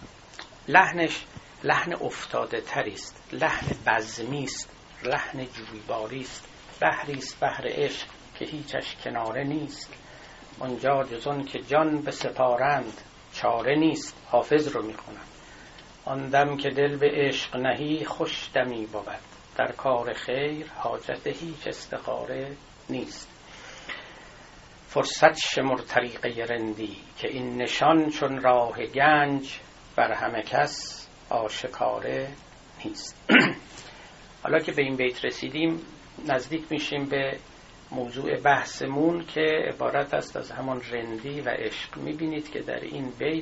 لحنش لحن افتاده تری است، لحن بزمی است، لحن جویباری است. بحری است بحر عشق که هیچش کناره نیست، اونجا جز آن که جان به سپارند چاره نیست. حافظ رو میخونم. آن دم که دل به عشق نهی، خوش دمی بود، در کار خیر حاجت هیچ استخاره نیست. فرصت شمر طریقه رندی، که این نشان چون راه گنج، بر همه کس آشکاره نیست. حالا که به این بیت رسیدیم، نزدیک میشیم به موضوع بحثمون که عبارت است از همان رندی و عشق. میبینید که در این بیت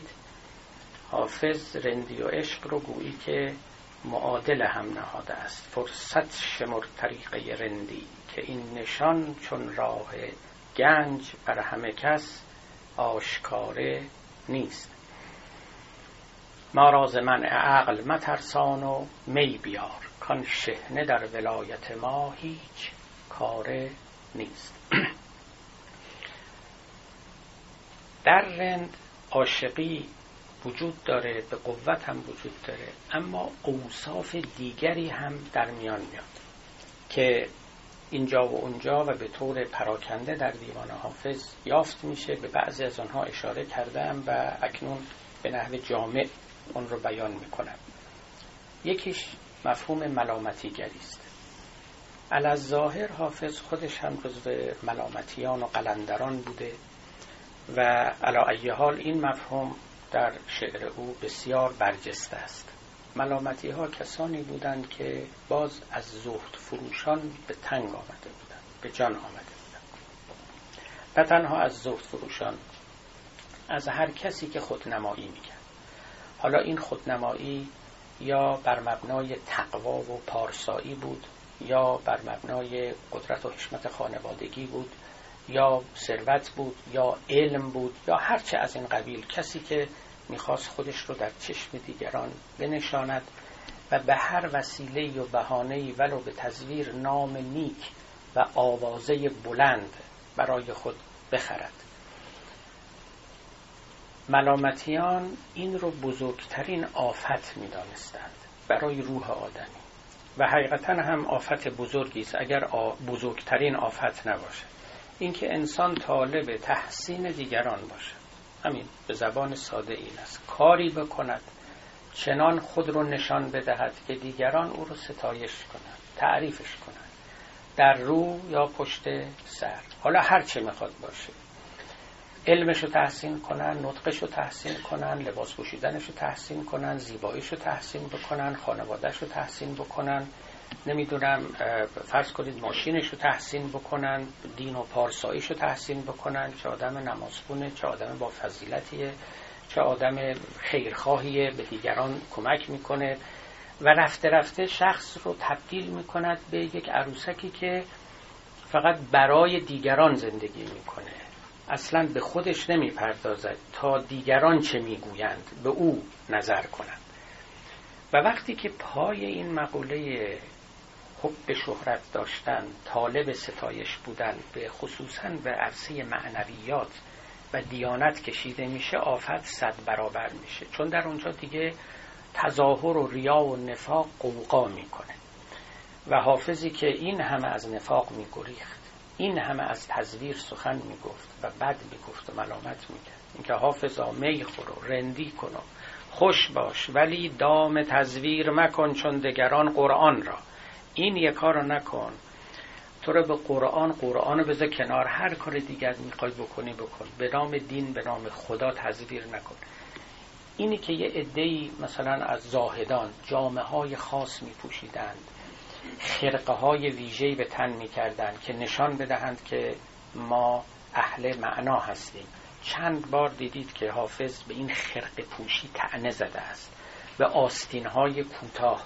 حافظ رندی و عشق رو گویی که معادل هم نهاده است. فرصت شمر طریقه رندی، که این نشان چون راه گنج، بر همه کس آشکاره نیست. ما را ز منع عقل مترسان و می بیار، کان شحنه در ولایت ما هیچ کاره نیست. در رند عاشقی وجود داره، به قوت هم وجود داره، اما اوصاف دیگری هم در میان میاد که اینجا و اونجا و به طور پراکنده در دیوان حافظ یافت میشه. به بعضی از آنها اشاره کردم و اکنون به نحو جامع اون رو بیان میکنم. یکیش مفهوم ملامتیگری است. الظاهر حافظ خودش هم جزو ملامتیان و قلندران بوده و علی ای حال این مفهوم در شعر او بسیار برجسته است. ملامتی ها کسانی بودند که باز از زهد فروشان به تنگ آمده بودند، به جان آمده بودند. نه تنها از زهد فروشان، از هر کسی که خودنمایی میکرد. حالا این خودنمایی یا بر مبنای تقوا و پارسایی بود، یا بر مبنای قدرت و حشمت خانوادگی بود، یا ثروت بود، یا علم بود، یا هرچه از این قبیل. کسی که میخواست خودش رو در چشم دیگران بنشاند و به هر وسیله و بهانه‌ای ولو به تزویر نام نیک و آوازه بلند برای خود بخرد. ملامتیان این رو بزرگترین آفت می‌دانستند برای روح آدمی و حقیقتاً هم آفت بزرگی است اگر بزرگترین آفت نباشه. اینکه انسان طالب تحسین دیگران باشه، همین به زبان ساده این است. کاری بکند چنان خود رو نشان بدهد که دیگران او رو ستایش کنند، تعریفش کنند. در رو یا پشت سر، حالا هر چه میخواد باشه، علمشو تحسین کنن، نطقشو تحسین کنن، لباس پوشیدنشو تحسین کنن، زیباییشو تحسین بکنن، خانوادهشو تحسین بکنن، نمیدونم فرض کنید ماشینشو تحسین بکنن، دین و پارساییشو تحسین بکنن، چه آدم نمازخونه، چه آدم با فضیلتیه، چه آدم خیرخواهیه، به دیگران کمک میکنه و رفته رفته شخص رو تبدیل میکند به یک عروسکی که فقط برای دیگران زندگی میکنه، اصلا به خودش نمیپردازد تا دیگران چه میگویند به او نظر کنند. و وقتی که پای این مقوله حب شهرت داشتن، طالب ستایش بودن، به خصوصا به عرصه معنویات و دیانت کشیده میشه، آفت 100 برابر میشه، چون در اونجا دیگه تظاهر و ریا و نفاق قوقا میکنه. و حافظی که این همه از نفاق میگریخت، این همه از تزویر سخن میگفت و بد میگفت و ملامت میکرد، اینکه حافظا می خور و رندی کن و خوش باش ولی دام تزویر مکن چون دگران قرآن را، این یک کارو نکن، تو رو به قرآن رو بذار کنار، هر کار دیگر میخوای بکنی بکن، به نام دین به نام خدا تزویر نکن. اینی که یه عده‌ای مثلا از زاهدان جامه های خاص میپوشیدند، خرقه های ویژه‌ای به تن میکردند که نشان بدهند که ما اهل معنا هستیم. چند بار دیدید که حافظ به این خرقه پوشی طعنه زده است، به آستین های کوتاه.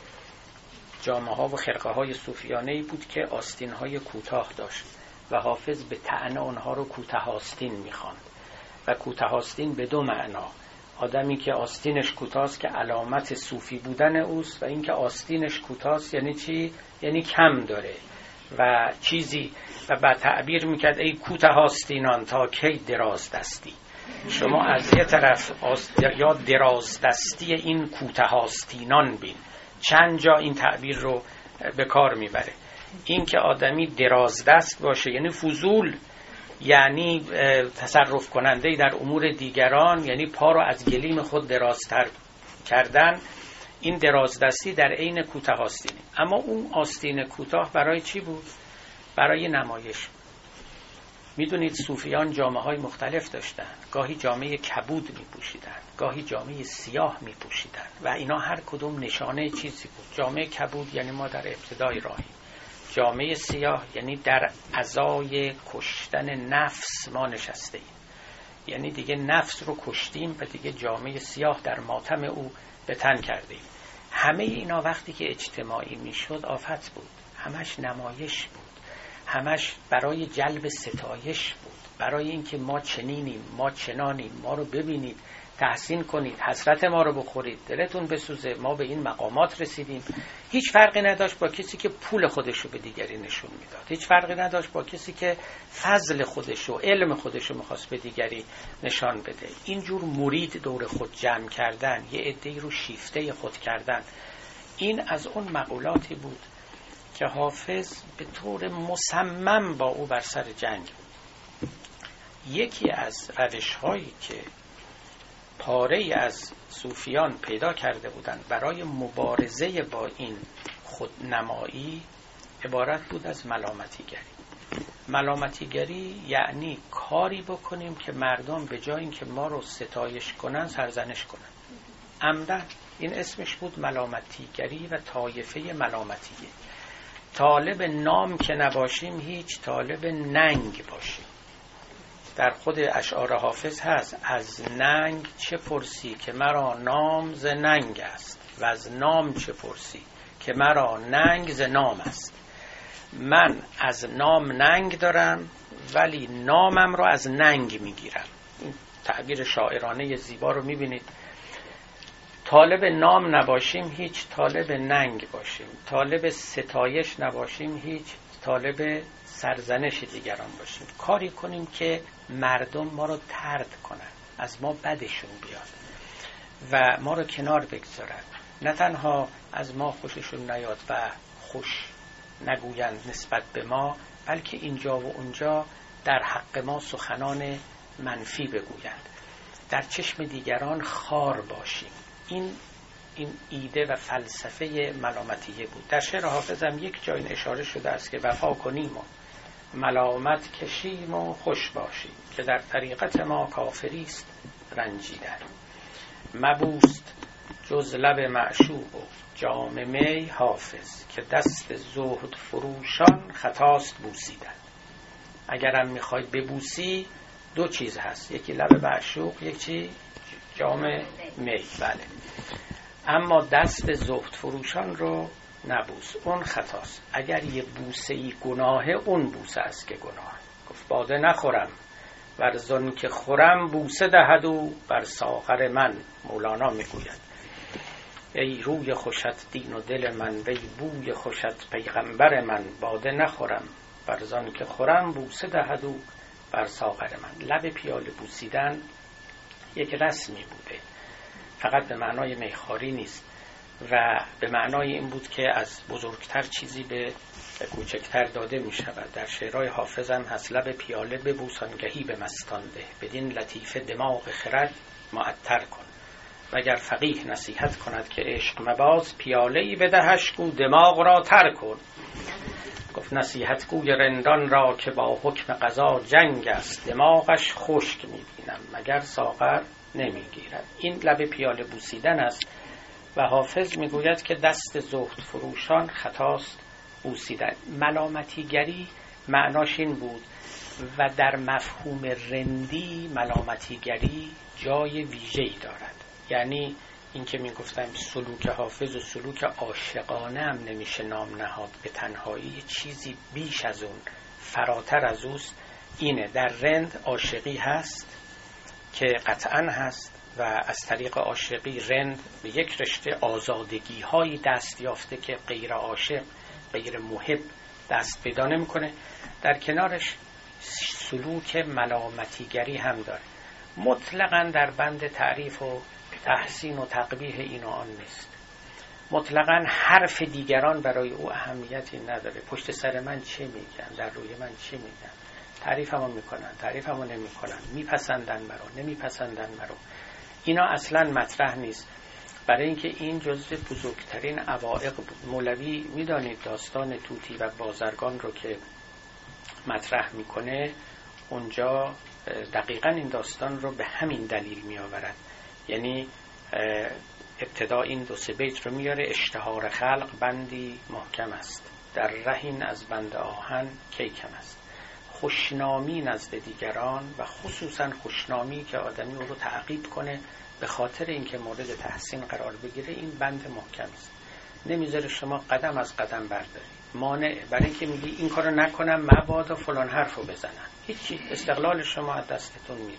جامه ها و خرقه های صوفیانه‌ای بود که آستین های کوتاه داشت و حافظ به طعنه اونها رو کوتاه آستین میخواند. و کوتاه آستین به دو معنا: آدمی که آستینش کوتاست که علامت صوفی بودن اوست، و اینکه آستینش کوتاست یعنی چی؟ یعنی کم داره و چیزی. و بعد تعبیر میکرد ای کوتاه آستینان تا کی دراز دستی. شما از یه طرف یا دراز دستی این کوتاه آستینان بین. چند جا این تعبیر رو به کار میبره. این که آدمی دراز دست باشه یعنی فضول، یعنی تصرف کننده در امور دیگران، یعنی پا رو از گلیم خود درازتر کردن. این درازدستی در عین کوتاه آستینی. اما اون آستین کوتاه برای چی بود؟ برای نمایش بود. میدونید صوفیان جامه های مختلف داشتن، گاهی جامه کبود می پوشیدن، گاهی جامه سیاه می پوشیدن و اینا هر کدوم نشانه چیزی بود. جامه کبود یعنی ما در ابتدای راهیم، جامعه سیاه یعنی در عزای کشتن نفس ما نشسته ایم، یعنی دیگه نفس رو کشتیم و دیگه جامعه سیاه در ماتم او به تن کردیم. همه اینا وقتی که اجتماعی میشد آفت بود، همش نمایش بود، همش برای جلب ستایش بود، برای اینکه ما چنینیم، ما چنانیم، ما رو ببینید، تحسین کنید، حسرت ما رو بخورید، دلتون بسوزه، ما به این مقامات رسیدیم. هیچ فرقی نداشت با کسی که پول خودشو به دیگری نشون میداد، هیچ فرقی نداشت با کسی که فضل خودشو، علم خودشو میخواست به دیگری نشان بده. اینجور مرید دور خود جمع کردن، یه عده‌ای رو شیفته خود کردن، این از اون مقولاتی بود که حافظ به طور مصمم با او بر سر جنگ بود. یکی از روش‌هایی که پاره از صوفیان پیدا کرده بودند برای مبارزه با این خودنمایی عبارت بود از ملامتیگری. ملامتیگری یعنی کاری بکنیم که مردم به جای اینکه ما رو ستایش کنن سرزنش کنن. عمدن این اسمش بود ملامتیگری و طایفه ملامتیه. طالب نام که نباشیم هیچ، طالب ننگ باشیم. در خود اشعار حافظ هست از ننگ چه پرسی که مرا نام ز ننگ است و از نام چه پرسی که مرا ننگ ز نام است. من از نام ننگ دارم ولی نامم رو از ننگ میگیرم. این تعبیر شاعرانه زیبا رو میبینید. طالب نام نباشیم هیچ، طالب ننگ باشیم. طالب ستایش نباشیم هیچ، طالب سرزنش دیگران باشیم. کاری کنیم که مردم ما رو طرد کنن، از ما بدشون بیاد و ما رو کنار بگذارن، نه تنها از ما خوششون نیاد و خوش نگویند نسبت به ما، بلکه اینجا و اونجا در حق ما سخنان منفی بگویند، در چشم دیگران خار باشیم. این این ایده و فلسفه ملامتیه بود. در شعر حافظ هم یک جای اشاره شده است که وفا کنیم و ملامت کشیم و خوش باشیم، که در طریقت ما کافریست رنجیدن. مبوست جز لب معشوق و جام می حافظ، که دست زهد فروشان خطاست بوسیدن. اگرم میخوای ببوسی دو چیز هست، یکی لب معشوق، یکی جام می. بله، اما دست زهد فروشان رو نبوس، اون خطاست. اگر یه بوسه ای گناهه، اون بوسه است که گناه. گفت باده نخورم ور زن که خورم، بوسه دهد او بر ساغر من. مولانا میگوید ای روی خوشت دین و دل من، وی بوی خوشت پیغمبر من. باده نخورم ور زن که خورم، بوسه دهد او بر ساغر من. لب پیاله بوسیدن یک رسمی بوده، فقط به معنای میخواری نیست و به معنای این بود که از بزرگتر چیزی به کوچکتر داده می شود. در شعرهای حافظ هم هست لب پیاله ببوسانگهی به مستان ده، بدین لطیفه دماغ خرد معطر کن. وگر فقیه نصیحت کند که عشق مباز، پیاله‌ای بدهش گو دماغ را تر کن. گفت نصیحت گوی رندان را که با حکم قضا جنگ است، دماغش خشک می بینم مگر ساغر نمی گیرد. این لب پیاله بوسیدن است و حافظ میگوید که دست زهد فروشان خطاست بوسیدن. ملامتیگری معناش این بود و در مفهوم رندی ملامتیگری جای ویژه‌ای دارد. یعنی این که میگفتم سلوک حافظ و سلوک عاشقانه هم نمیشه نام نهاد، به تنهایی چیزی بیش از اون، فراتر از اوست. اینه در رند عاشقی هست که قطعاً هست و از طریق عاشقی رند به یک رشته آزادگی هایی دست یافته که غیر عاشق، غیر محب دست پیدا نمی‌کنه. در کنارش سلوک ملامتیگری هم داره. مطلقاً در بند تعریف و تحسین و تقبیح این و آن نیست. مطلقاً حرف دیگران برای او اهمیتی نداره. پشت سر من چه میگن، در روی من چه میگن، تعریفمو میکنن، تعریفمو نمیکنن، میپسندن مرا، نمیپسندن مرا، اینا اصلا مطرح نیست. برای اینکه این جزء بزرگترین عوائق بود. مولوی میدانید داستان طوطی و بازرگان رو که مطرح میکنه، اونجا دقیقاً این داستان رو به همین دلیل میآورد. یعنی ابتدا این دو سه بیت رو میاره: اشتهار خلق بندی محکم است، در رهین از بند آهن کی کم است. خوشنامی نزد دیگران و خصوصا خوشنامی که آدمی او رو تعقیب کنه به خاطر اینکه مورد تحسین قرار بگیره، این بند محکم است، نمیذاره شما قدم از قدم برداری، مانع. برای اینکه میگی این کارو نکنم مبادا فلان حرفو بزنن، هیچی، استقلال شما از دستتون میره.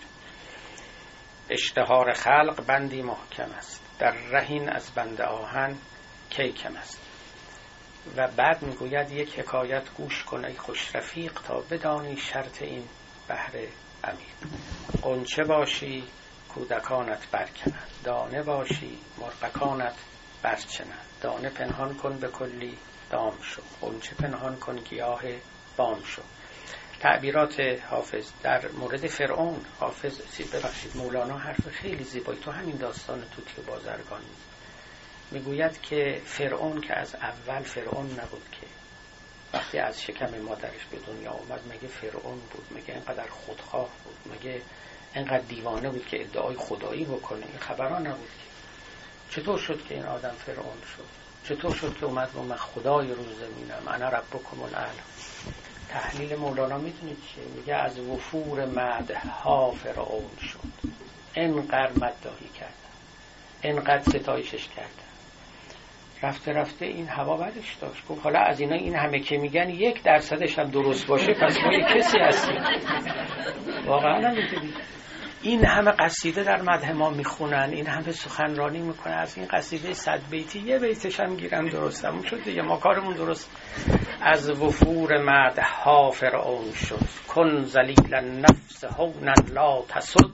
اشتهار خلق بندی محکم است، در رهین از بند آهن کی کم است. و بعد میگوید یک حکایت گوش کن ای خوش رفیق، تا بدانی شرط این بحر عمیق. غنچه باشی کودکانت برکنند، دانه باشی مرغکانت برچنند. دانه پنهان کن به کلی دام شو، غنچه پنهان کن گیاه بام شو. تعبیرات حافظ در مورد فرعون. حافظ ببخشید مولانا حرف خیلی زیبایی تو همین داستان طوطی و بازرگان میگوید که فرعون که از اول فرعون نبود، که وقتی از شکم مادرش به دنیا اومد مگه فرعون بود؟ مگه اینقدر خودخواه بود؟ مگه اینقدر دیوانه بود که ادعای خدایی بکنه؟ این خبرها نبود که. چطور شد که این آدم فرعون شد؟ چطور شد که اومد و من خدای روز زمینم، انا ربکم الاعلی؟ تحلیل مولانا میدونید چیه؟ میگه از وفور مدحها فرعون شد، اینقدر مداحی کردن، اینقدر ستایشش کردن، رفته رفته این هوا برش داشت. گفت حالا از اینا این همه که میگن 1% هم درست باشه پس ما یک کسی هستیم. واقعا نمیدونید این همه قصیده در مدح ما میخونن، این همه سخنرانی میکنن، از این قصیده 100 بیتی 1 بیتش هم گیرم درستمون شد دیگه، ما کارمون درست. از وفور مدحها فرعون شد، کن ذلیل النفس هونا لا تسد.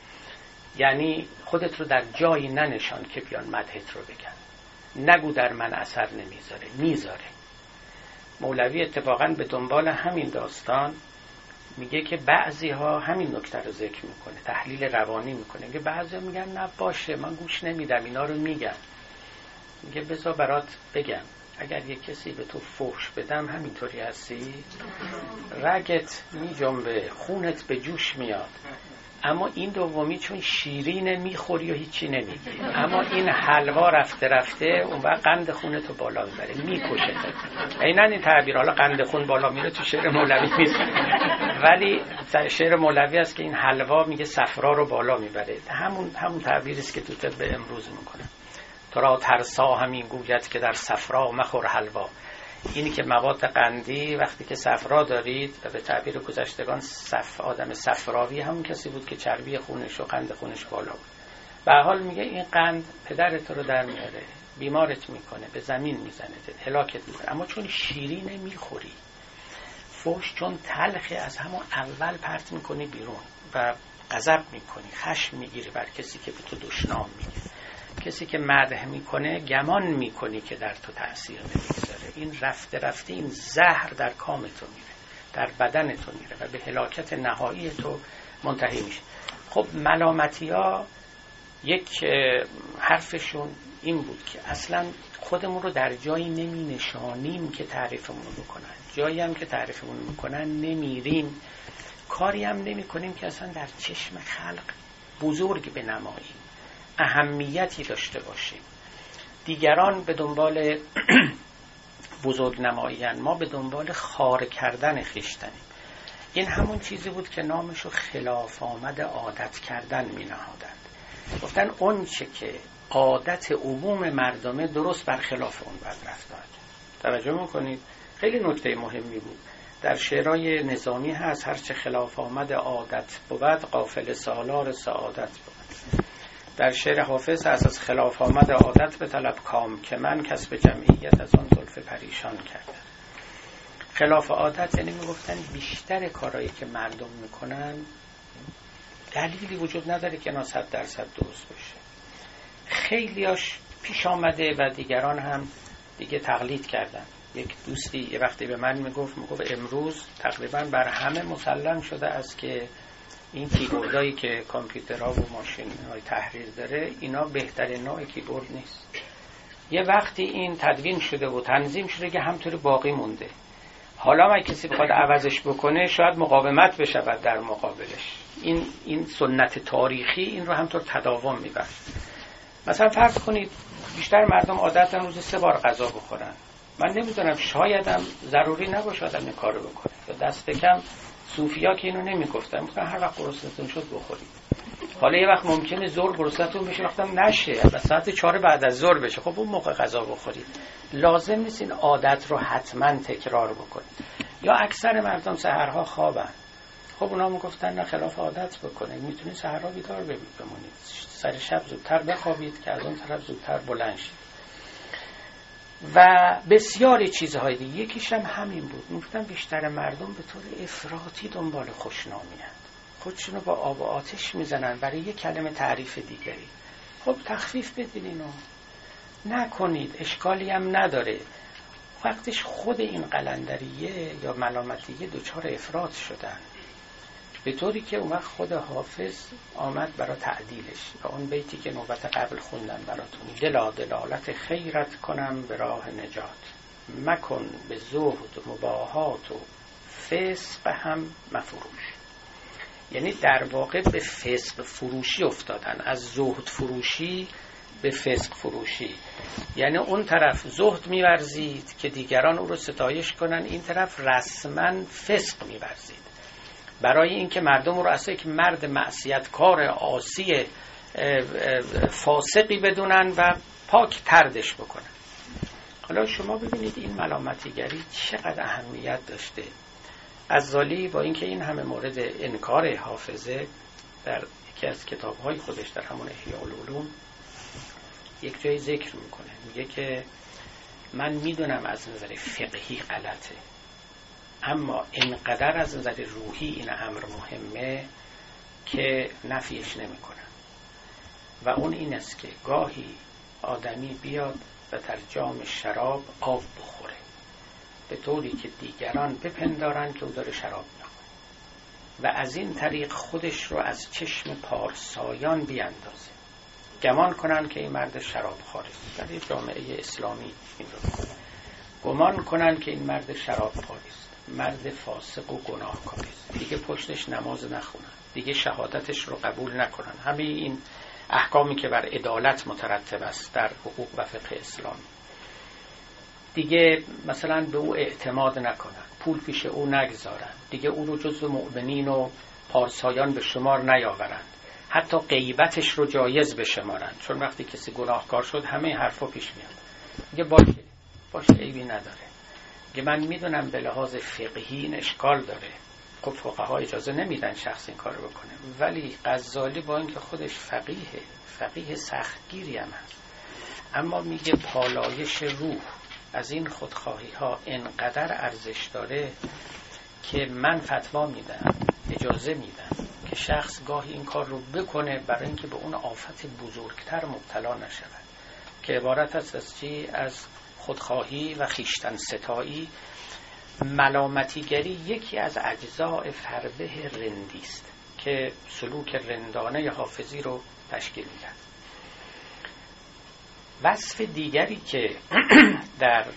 یعنی خودت رو در جایی ننشان که بیان مدحت رو بگن، نگو در من اثر نمیذاره، میذاره. مولوی اتفاقا به دنبال همین داستان میگه که بعضی ها همین نکته رو ذکر میکنه، تحلیل روانی میکنه، که بعضی ها میگن نه باشه من گوش نمیدم، اینا رو میگن. میگه بذار برات بگم، اگر یک کسی به تو فحش بدم همینطوری هستی؟ رگت می جنبه، خونت به جوش میاد، اما این دومی چون شیرینه میخوری و هیچی نمیگی، اما این حلوا رفته رفته اون وقت قند خونتو بالا میبره، میکشه. عیناً این تعبیر، حالا قند خون بالا میره تو شعر مولوی نیست، ولی شعر مولوی است که این حلوا میگه صفرا رو بالا میبره. همون تعبیری است که تو طب امروز میکنه. تو را ترسا همین گوید که در صفرا مخور حلوا. اینی که مواد قندی وقتی که صفرا دارید، و به تعبیر گذشتگان آدم صفراوی همون کسی بود که چربی خونش و قند خونش بالا بود. به هر حال میگه این قند پدرت رو در میاره، بیمارت میکنه، به زمین میزنه، هلاکت میکنه، اما چون شیرینه میخوری. فحش چون تلخه از همون اول پرت میکنی بیرون و غضب میکنی، خشم میگیری بر کسی که به تو دشنام میگه. کسی که مدح میکنه گمان میکنی که در تو تأثیر نمیگذاره. این رفته رفته این زهر در کام تو میره، در بدن تو میره و به هلاکت نهایی تو منتهی میشه. خب ملامتی ها یک حرفشون این بود که اصلا خودمون رو در جایی نمی نشانیم که تعریفمون رو بکنن، جایی هم که تعریفمون رو بکنن نمیریم، کاری هم نمی کنیم که اصلا در چشم خلق بزرگ بنماییم، اهمیتی داشته باشیم. دیگران به دنبال بزرگ نمایی‌اند، ما به دنبال خار کردن خویشتنیم. این همون چیزی بود که نامشو خلاف آمد عادت کردن می نهادند. گفتن اون چه که عادت عموم مردمه درست برخلاف اون باید رفتار. توجه میکنید؟ خیلی نکته مهمی بود. در شعرهای نظامی هست هرچه خلاف آمد عادت بود قافل سالار سعادت بود. در شعر حافظ هست از خلاف آمد عادت به طلب کام که من کسب جمعیت از آن زلف پریشان کردم. خلاف عادت یعنی میگفتن بیشتر کارهایی که مردم میکنن دلیلی وجود نداره که 100% درست باشه. خیلیاش پیش آمده و دیگران هم دیگه تقلید کردن. یک دوستی یه وقتی به من میگفت امروز تقریبا بر همه مسلم شده است که این کیبوردایی که کامپیوترها و ماشین‌های تحریر داره اینا بهترین نوع کیبورد نیست. یه وقتی این تدوین شده و تنظیم شده که همطوری باقی مونده. حالا ما کسی بخواد عوضش بکنه شاید مقاومت بشه در مقابلش. این سنت تاریخی این رو همطور تداوم میبره. مثلا فرض کنید بیشتر مردم عادت دارن روزی 3 بار غذا بخورن. من نمیدونم شایدم ضروری نباشه آدم این کارو بکنه. یا دست کم صوفیا که اینو نمیگفتن، میگفتن هر وقت گرسنه‌تون شد بخورید. حالا یه وقت ممکنه ظهر گرسنه‌تون بشه، وقتم نشه، از ساعت 4 بعد از ظهر بشه، خب اون موقع غذا بخورید. لازم نیست این عادت رو حتما تکرار بکنید. یا اکثر مردم سحرها خوابن، خب اونا میگفتن نه خلاف عادت بکنید، میتونید سحرها بیدار بمونید، سر شب زودتر بخوابید که از اون طرف زودتر بلند شید. و بسیاری چیزهای دیگه. یکیش هم همین بود، میگفتن بیشتر مردم به طور افراطی دنبال خوشنامی‌اند، خودشونو با آب و آتش میزنن برای یک کلمه تعریف دیگری. خب تخفیف بدین اینو، نکنید، اشکالی هم نداره. وقتش خود این قلندریه یا ملامتیه دوچار افراط شدن، به طوری که اون وقت خود حافظ آمد برای تعدیلش و اون بیتی که نوبت قبل خوندن براتون، دلا دلالت خیرت کنم به راه نجات، مکن به زهد مباهات و فسق هم مفروش. یعنی در واقع به فسق فروشی افتادن، از زهد فروشی به فسق فروشی. یعنی اون طرف زهد می‌ورزید که دیگران او رو ستایش کنن، این طرف رسما فسق می‌ورزید برای اینکه مردم رو اصلا یک مرد معصیتکار عاصی فاسقی بدونن و پاک تردش بکنن. حالا شما ببینید این ملامتیگری چقدر اهمیت داشته. غزالی با اینکه این همه مورد انکار حافظه در یکی از کتاب‌های خودش در همون احیاء العلوم یک جای ذکر میکنه، میگه که من میدونم از نظر فقهی غلطه، اما اینقدر از نظر روحی این امر مهمه که نفیش نمی کنم. و اون این است که گاهی آدمی بیاد و در جام شراب آب بخوره به طوری که دیگران بپندارن که او داره شراب میخوره و از این طریق خودش رو از چشم پارسایان بیاندازه. گمان کنن که این مرد شرابخواره است. در یک جامعه اسلامی این رو گمان کنن که این مرد شرابخواره است، مرد فاسق و گناهکار است، دیگه پشتش نماز نخونن، دیگه شهادتش رو قبول نکنن. همه این احکامی که بر عدالت مترتب است در حقوق و فقه اسلامی. دیگه مثلا به او اعتماد نکنن، پول پیش او نگذارن، دیگه او رو جزو مؤمنین و پارسایان به شمار نیاورند، حتی غیبتش رو جایز بشمارند، چون وقتی کسی گناهکار شد همه حرفا پیش میاد. دیگه باشه عیبی نداره. دیگه من میدونم به لحاظ فقهی این اشکال داره، خب فقها اجازه نمیدن شخص این کارو بکنه، ولی غزالی با اینکه خودش فقیه سختگیری هم هست، اما میگه پالایش روح از این خودخواهی ها انقدر ارزش داره که من فتوا میدم، اجازه میدم که شخص گاهی این کار رو بکنه برای اینکه به اون آفت بزرگتر مبتلا نشود که عبارت است از چی؟ از خودخواهی و خویشتن ستایی. ملامتیگری یکی از اجزاء فربه رندی است که سلوک رندانه حافظی رو تشکیل میدن. وصف دیگری که در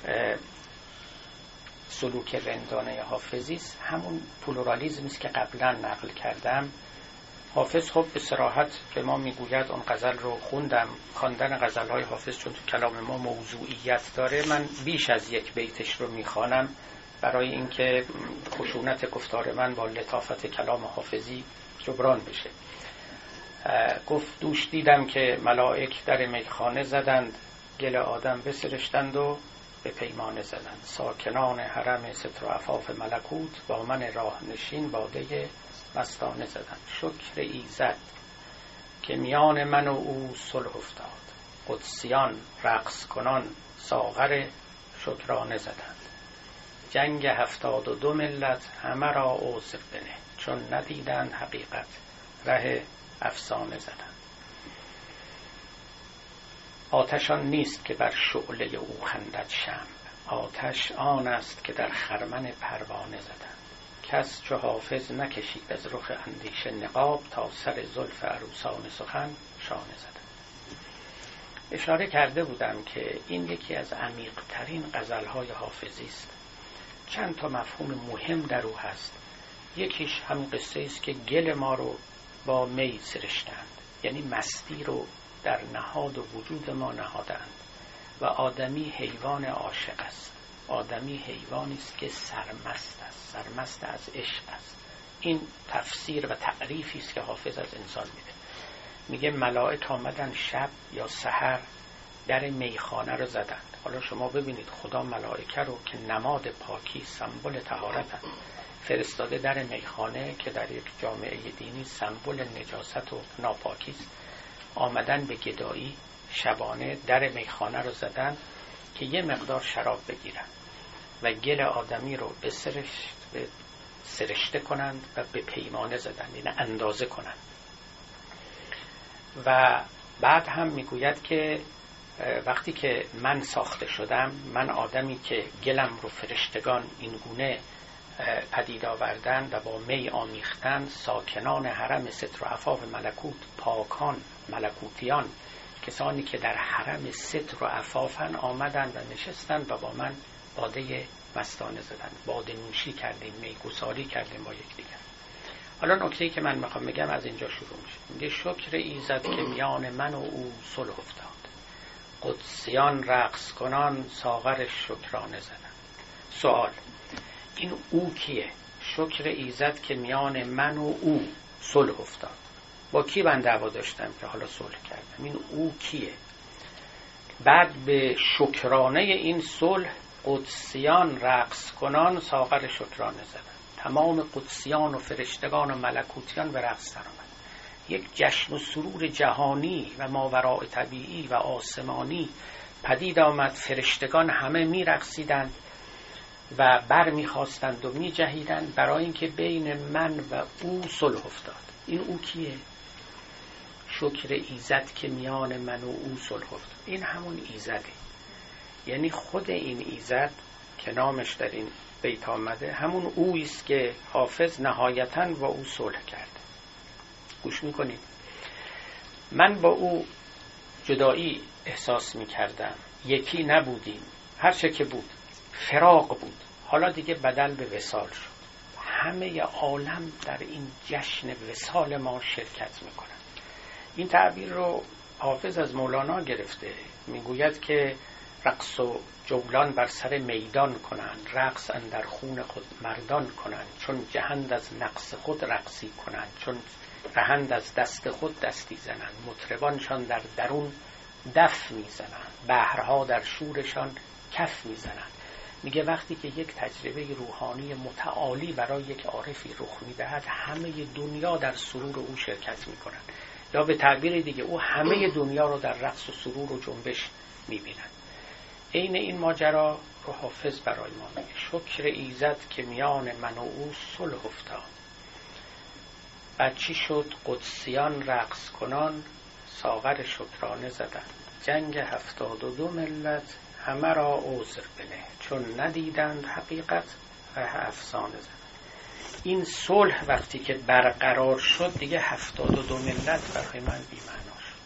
سلوک رندانه حافظی است همون پلورالیزمی است که قبلا نقل کردم. حافظ خب به صراحت که ما میگوید اون غزل رو خواندن غزل‌های حافظ چون تو کلام ما موضوعیت داره، من بیش از یک بیتش رو میخوانم برای اینکه خشونت گفتار من با لطافت کلام حافظی جبران بشه. گفت دوش دیدم که ملائک در میخانه زدند، گل آدم بسرشتند و به پیمانه زدند. ساکنان حرم ستر و عفاف ملکوت با من راه نشین باده مستانه زدند. شکر ایزد که میان من و او صلح افتاد، قدسیان رقص کنان ساغر شکرانه زدند. جنگ 72 ملت همه را عذر بنه، چون ندیدند حقیقت ره افسانه زدند. آتشان نیست که بر شعله او خندد شمع، آتش آن است که در خرمن پروانه زدند. کس چو حافظ نکشید از رخ اندیشه نقاب، تا سر زلف عروسان سخن شانه زدند. اشاره کرده بودم که این یکی از عمیق‌ترین غزل‌های حافظی است. چند تا مفهوم مهم در او هست. یکیش همین قصه است که گل ما رو با می سرشتند، یعنی مستی رو در نهاد و وجود ما نهادند و آدمی حیوان عاشق است. آدمی حیوانی است که سرمست است، سرمست از عشق است. این تفسیر و تعریفی است که حافظ از انسان میده. میگه ملائک آمدن شب یا سحر در میخانه رو زدند. حالا شما ببینید خدا ملائکه رو که نماد پاکی، سمبل طهارتند، فرستاده در میخانه که در یک جامعه دینی سمبل نجاست و ناپاکی است. آمدن به گدایی شبانه در میخانه رو زدن که یه مقدار شراب بگیرن و گل آدمی رو به سرشته کنند و به پیمانه زدن، یعنی اندازه کنند. و بعد هم میگوید که وقتی که من ساخته شدم، من آدمی که گلم رو فرشتگان این گونه پدید آوردن و با می آمیختن، ساکنان حرم ستر و عفاف ملکوت، پاکان ملکوتیان، کسانی که در حرم ستر و عفافن آمدن و نشستن و با من باده مستانه زدن، باده نوشی کردیم، می گساری کردیم با یکدیگر. حالا نکته‌ای که من میخوام بگم از اینجا شروع میشه. میگه شکر ایزد که میان من و او صلح افتاد، قدسیان رقص کنان ساغر شکرانه زدن. سوال، این او کیه؟ شکر ایزد که میان من و او صلح افتاد. با کی من دعوا داشتم که حالا صلح کردم؟ این او کیه؟ بعد به شکرانه این صلح قدسیان رقص کنان ساغر شکرانه زدن. تمام قدسیان و فرشتگان و ملکوتیان به رقص در آمد. یک جشن و سرور جهانی و ماوراء طبیعی و آسمانی پدید آمد. فرشتگان همه می رقصیدند و بر می خواستند و می جهیدند برای اینکه بین من و او صلح افتاد. این او کیه؟ شکر ایزد که میان من و او صلح افتاد. این همون ایزده، یعنی خود این ایزد که نامش در این بیت آمده همون اویست که حافظ نهایتاً با او صلح کرد. گوش میکنید، من با او جدایی احساس میکردم، یکی نبودیم، هر چه که بود فراق بود، حالا دیگه بدل به وصال شد. همه عالم در این جشن وصال ما شرکت میکنن. این تعبیر رو حافظ از مولانا گرفته، میگوید که رقص و جولان بر سر میدان کنند، رقص اندر خون خود مردان کنند، چون جهند از نقص خود رقصی کنند، چون رهند از دست خود دستی زنند، مطربانشان در درون دف میزنند، بحرها در شورشان کف میزنند. میگه وقتی که یک تجربه روحانی متعالی برای یک عارفی رخ میدهد، همه دنیا در سرور او شرکت میکنند، یا به تعبیر دیگه او همه دنیا رو در رقص و سرور و جنبش میبینند. عین این ماجرا رو حافظ برای ما میگه: شکر ایزد که میان من و او صلح افتاد، بچی شد قدسیان رقص کنان، ساغر شکرانه زدن، جنگ 72 ملت همه را عذر بنه، چون ندیدند حقیقت ره افسانه زدن. این صلح وقتی که برقرار شد دیگه 72 ملت برای من بی‌معنا شد.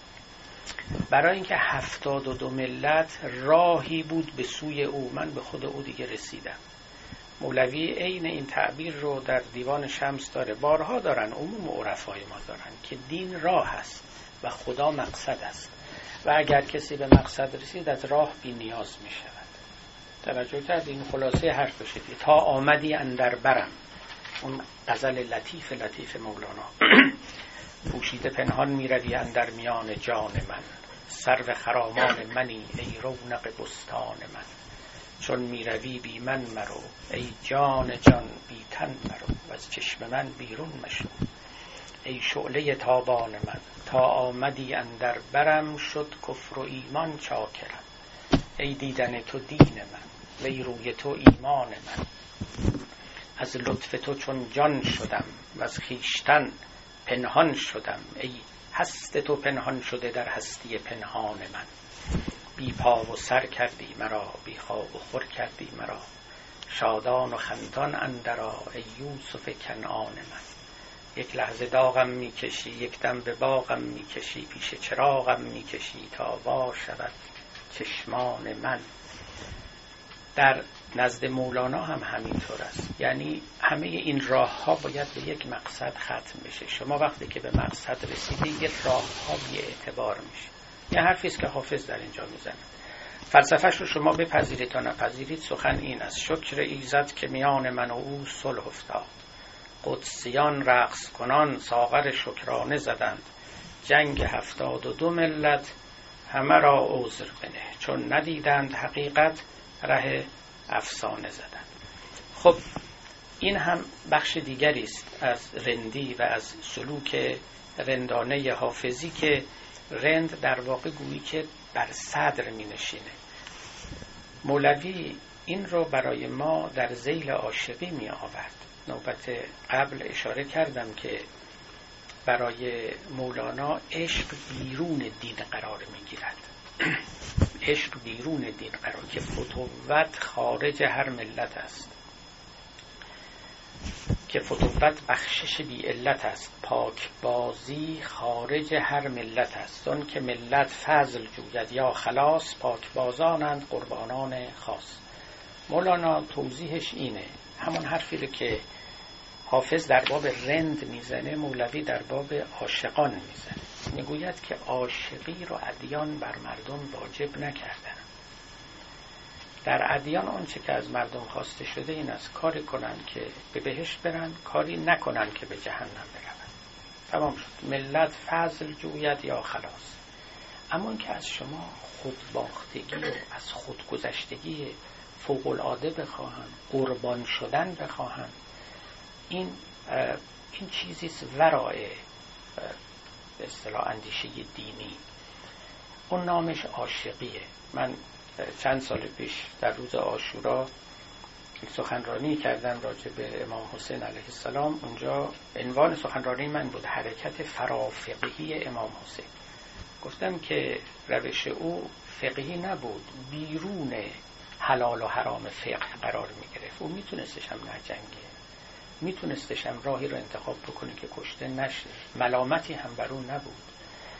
برای اینکه 72 ملت راهی بود به سوی او، من به خود او دیگه رسیدم. مولوی عین این تعبیر رو در دیوان شمس داره، بارها دارن، عموم عرفای ما دارن که دین راه است و خدا مقصد است و اگر کسی به مقصد رسید از راه بی نیاز می شود. توجه کرد؟ این خلاصه حرف شدی. تا آمدی اندر برم، اون غزل لطیف لطیف مولانا. پوشیده پنهان می روی اندر میان جان من، سرو خرامان منی ای رونق بستان من، چون می روی بی من مرو ای جان جان بی تن مرو، و از چشم من بیرون مشو ای شعله تابان من. تا آمدی اندر برم، شد کفر و ایمان چاکرم، ای دیدن تو دین من و ای روی تو ایمان من. از لطف تو چون جان شدم و از خویشتن پنهان شدم، ای هست تو پنهان شده در هستی پنهان من. بی پا و سر کردی مرا، بی خواب و خور کردی مرا، شادان و خندان اندرا ای یوسف کنعان من. یک لحظه داغم میکشی، یک دم به باغم میکشی، پیش چراغم میکشی تا وا شود چشمان من. در نزد مولانا هم همینطور است، یعنی همه این راه ها باید به یک مقصد ختم بشه. شما وقتی که به مقصد رسیدید یک راه ها بی اعتبار میشه. یه حرفی است که حافظ در اینجا میزنه. فلسفه‌اش رو شما بپذیرید تا نپذیرید، سخن این است: شکر ایزد که میان من و او صلح افتاد، قدسیان رقص کنان ساغر شکرانه زدند، جنگ 72 ملت همه را عذر بنه، چون ندیدند حقیقت ره افسانه زدند. خب این هم بخش دیگری است از رندی و از سلوک رندانه حافظی که رند در واقع گویی که بر صدر می نشینه. مولوی این رو برای ما در ذیل عاشقی می آورد. نوبت قبل اشاره کردم که برای مولانا عشق بیرون دین قرار می گیرد. عشق بیرون دین قرار که فتوت خارج هر ملت است، که فتوت بخشش بی علت است، پاک بازی خارج هر ملت است. اون که ملت فضل جوید یا خلاص، پاک بازانند قربانان خاص. مولانا توضیحش اینه، همون حرفی رو که حافظ در باب رند میزنه، مولوی در باب عاشقان میزنه. میگوید که عاشقی رو ادیان بر مردم واجب نکردن. در ادیان آنچه که از مردم خواسته شده این است: کاری کنن که به بهشت برن، کاری نکنن که به جهنم برن. تمام شد. ملت فضل جوید یا خلاص. اما که از شما خودباختگی و از خودگذشتگی فوق العاده بخواهن، قربان شدن بخواهن، این چیزیست ورای به اصطلاح اندیشه دینی. اون نامش عاشقیه. من چند سال پیش در روز عاشورا سخنرانی کردم راجع به امام حسین علیه السلام. اونجا عنوان سخنرانی من بود حرکت فرافقهی امام حسین. گفتم که روش او فقهی نبود، بیرون حلال و حرام فقه قرار می گرفت. او میتونستش هم نجنگه، میتونستش هم راهی رو انتخاب بکنه که کشته نشه، ملامتی هم بر اون نبود.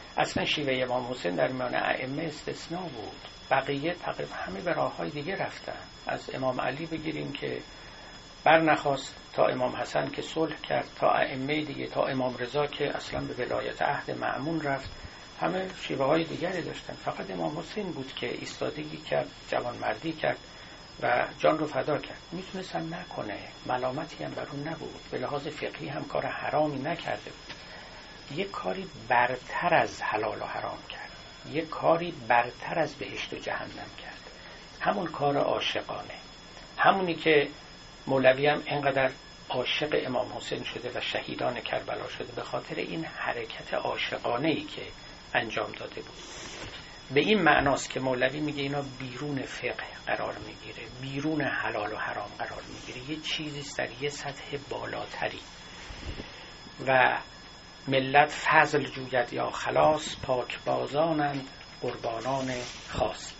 اصلا شیوه امام حسین در میان ائمه استثناء بود. بقیه تقریبا همه به راههای دیگه رفتن. از امام علی بگیریم که برنخواست، تا امام حسن که صلح کرد، تا ائمه دیگه، تا امام رضا که اصلا به ولایت عهد مأمون رفت. همه شیوه های دیگری داشتن. فقط امام حسین بود که ایستادگی کرد، جوانمردی کرد و جان رو فدا کرد. میتونستم نکنه، ملامتی هم بر اون نبود، به لحاظ فقهی هم کار حرامی نکرده بود. یک کاری برتر از حلال و حرام کرد، یک کاری برتر از بهشت و جهنم کرد، همون کار عاشقانه، همونی که مولوی هم اینقدر عاشق امام حسین شده و شهیدان کربلا شده به خاطر این حرکت عاشقانه‌ای که انجام داده بود. به این معناست که مولوی میگه اینا بیرون فقه قرار میگیره، بیرون حلال و حرام قرار میگیره، یه چیزی در یه سطح بالاتری. و ملت فضل جوید یا خلاص، پاکبازانند قربانان خاص.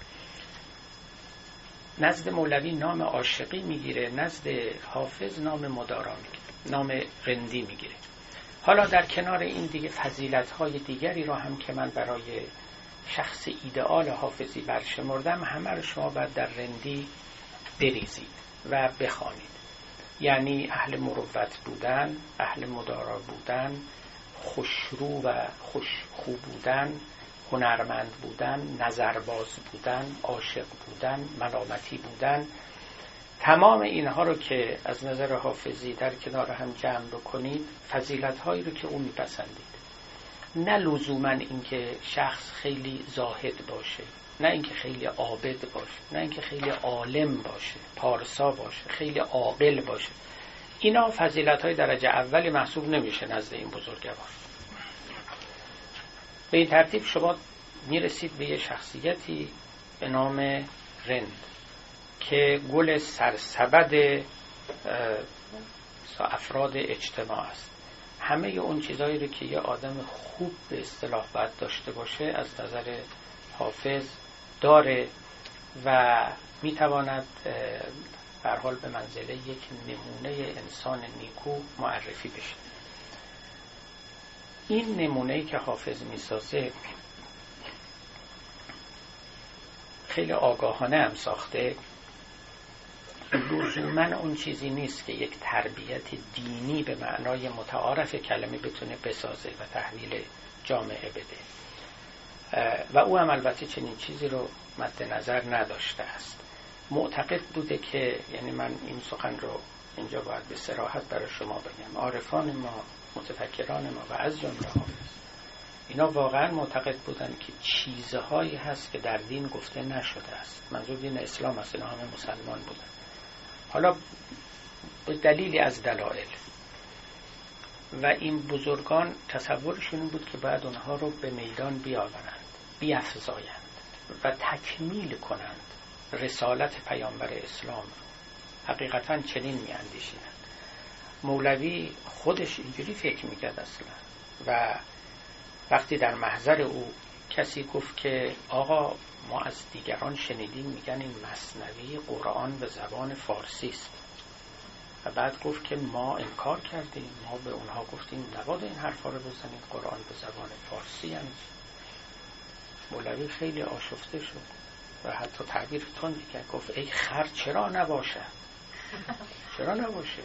نزد مولوی نام عاشقی میگیره، نزد حافظ نام مدارا میگیره، نام رندی میگیره. حالا در کنار این دیگه فضیلت‌های دیگری را هم که من برای شخص ایدئال حافظی برشمردم، همه رو شما باید در رندی بریزید و بخوانید. یعنی اهل مروت بودن، اهل مدارا بودن، خوشرو و خوشخو بودن، هنرمند بودن، نظرباز بودن، عاشق بودن، ملامتی بودن. تمام اینها رو که از نظر حافظی در کنار هم جمع بکنید، فضیلت‌هایی رو که اون میپسندید. نه لزوماً اینکه شخص خیلی زاهد باشه، نه اینکه خیلی عابد باشه، نه اینکه خیلی عالم باشه، پارسا باشه، خیلی عاقل باشه. اینا فضیلت‌های درجه اولی محسوب نمیشه نزد این بزرگوار. به این ترتیب شما میرسید به یه شخصیتی به نام رند که گل سرسبد افراد اجتماع است. همه اون چیزایی رو که یه آدم خوب به اصطلاح باید داشته باشه از نظر حافظ داره و میتواند به هر حال به منزله یک نمونه انسان نیکو معرفی بشه. این نمونه‌ای که حافظ میسازه خیلی آگاهانه هم ساخته. لزوماً اون چیزی نیست که یک تربیت دینی به معنای متعارف کلمه بتونه بسازه و تحویل جامعه بده و او هم البته چنین چیزی رو مد نظر نداشته است. معتقد بوده که، یعنی من این سخن رو اینجا باید به صراحت برای شما بگم، عارفان ما، متفکران ما و از جمله حافظ، اینا واقعا معتقد بودن که چیزهایی هست که در دین گفته نشده است. منظور دین اسلام است، اینا همه مسلمان بودن. حالا به دلیلی از دلایل و این بزرگان تصورشون بود که باید اونها رو به میدان بیاورند، بیافزایند و تکمیل کنند رسالت پیامبر اسلام. حقیقتا چنین میاندیشیدند. مولوی خودش اینجوری فکر میکرد اصلا. و وقتی در محضر او کسی گفت که آقا ما از دیگران شنیدیم میگن این مثنوی قرآن به زبان فارسی است، و بعد گفت که ما انکار کردیم، ما به اونها گفتیم نباید این حرفا رو بزنید، قرآن به زبان فارسی هست. مولوی خیلی آشفته شد و حتی تعبیر تندی کرد، گفت ای خر چرا نباشه؟ چرا نباشه؟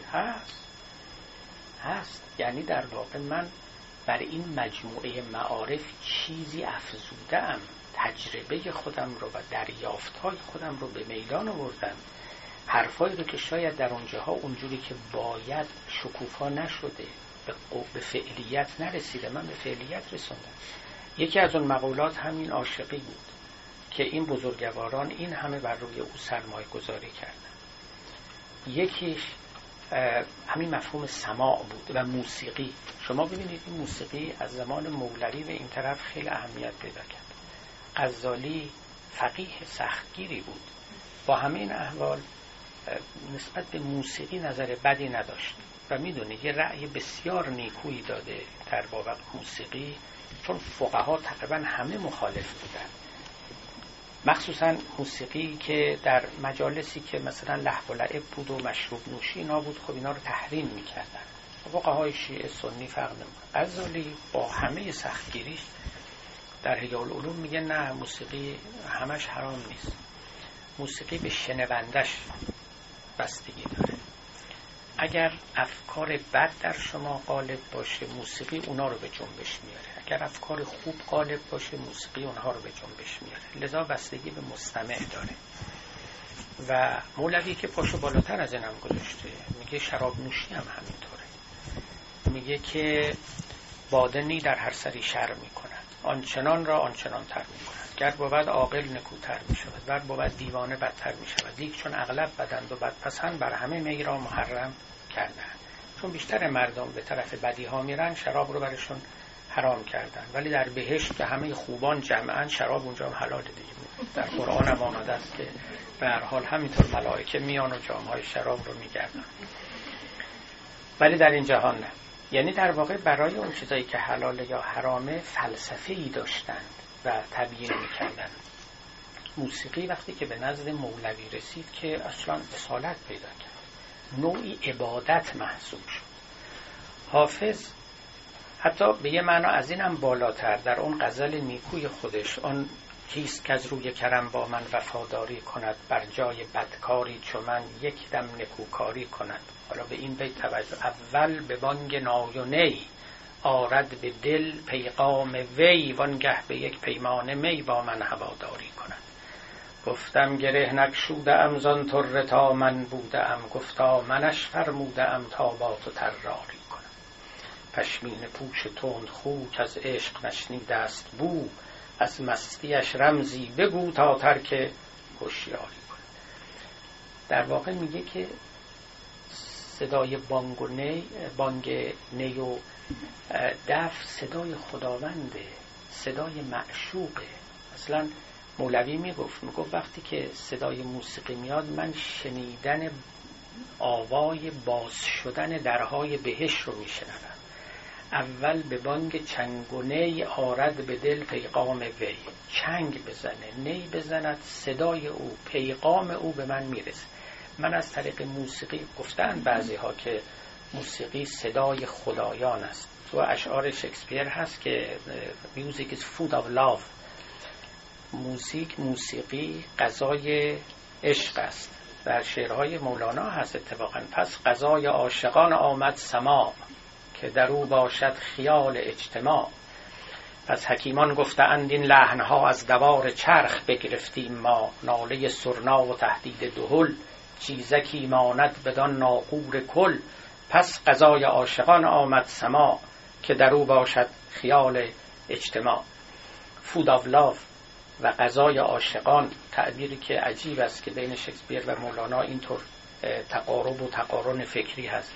هست. یعنی در واقع من بر این مجموعه معارف چیزی افزودم، تجربه خودم رو و دریافت‌های خودم رو به میدان آوردم، حرفایی رو که شاید در اونجاها اونجوری که باید شکوفا نشده، به فعلیت نرسیده، من به فعلیت رسوندم. یکی از اون مقولات همین عاشقی بود که این بزرگواران این همه بر روی او سرمایه گذاری کردن. یکیش همین مفهوم سماع بود و موسیقی. شما ببینید این موسیقی از زمان مولوی به این طرف خیلی اهمیت پیدا کرد. غزالی فقیه سختگیری بود، با همه این احوال نسبت به موسیقی نظر بدی نداشت و میدونه یه رأی بسیار نیکویی داده در باب موسیقی، چون فقها تقریبا همه مخالف بودن، مخصوصا موسیقی که در مجالسی که مثلا لهو و لعب بود و مشروب نوشی اینا بود، خب اینا رو تحریم میکردن. فقهای شیعه سنی فرق نمی‌کنه. غزالی با همه سختگیریش در احیاء العلوم میگه نه، موسیقی همش حرام نیست، موسیقی به شنوندش بستگی داره. اگر افکار بد در شما غالب باشه، موسیقی اونا رو به جنبش میاره. اگر افکار خوب غالب باشه، موسیقی اونها رو به جنبش میاره. لذا بستگی به مستمع داره. و مولوی که پاشو بالاتر از اینم گذاشته، میگه شراب نوشی هم همینطوره. میگه که بادنی در هر سری شر میکند، آنچنان را آنچنان تر میکند. گر بود عاقل نکوتر میشود، ور بود دیوانه بدتر میشود. لیک چون اغلب بدند و بدپسند، بر همه می را محرم کردن. چون بیشتر مردم به طرف بدی ها میرن، شراب رو برشون حرام کردن. ولی در بهشت به همه خوبان جمعاً، شراب اونجا هم حلاله دیگه. در قرآن هم آمده است که به هر حال همینطور ملائکه میان و جام‌های شراب رو میگردن. ولی در این جهان نه. یعنی در واقع برای اون چیزایی که حلاله یا حرامه فلسفه‌ای داشتند و تبیین می‌کردند. موسیقی وقتی که به نزد مولوی رسید که اصلا اصالت پیدا کرد، نوعی عبادت محسوب شد. حافظ حتی به یه معنا از این هم بالاتر در اون غزل نیکوی خودش، آن کیست که از روی کرم با من وفاداری کند، بر جای بدکاری چو من یک دم نکوکاری کند. حالا به این بیت توجه. اول به بانگ نای و نی، آرد به دل پیغام وی، وانگه به یک پیمانه می با من هواداری کند. گفتم گره نگشوده ام زان طره تا من بوده ام، گفتا منش فرموده ام تا با تو طراری کنم. پشمین پوش تند خو که از عشق نشنیده است بو، از مستیش رمزی بگو تا ترک هوشیاری کنم. در واقع میگه که صدای بانگ نی و دف صدای خداونده، صدای معشوقه. اصلا مولوی میگفت وقتی که صدای موسیقی میاد، من شنیدن آوای باز شدن درهای بهشت رو میشنوم. اول به بانگ چنگ و نی، آرد به دل پیغام وی. چنگ بزنه، نی بزند، صدای او، پیغام او به من میرسه. من از طریق موسیقی، گفتن بعضی ها که موسیقی صدای خدایان است. تو اشعار شکسپیر هست که music is food of love، موسیقی غذای عشق است. در شعرهای مولانا هست اتفاقا. پس غذای عاشقان آمد سماع، که در او باشد خیال اجتماع. پس حکیمان گفته اند این لحنها از دوار چرخ بگرفتیم ما، ناله سرنا و تهدید دهل، چیزکی ماند بدان ناقور کل. پس غذای عاشقان آمد سماع، که در او باشد خیال اجتماع. food of love و غذای عاشقان، تعبیری که عجیب است که بین شکسپیر و مولانا اینطور تقارب و تقارن فکری هست.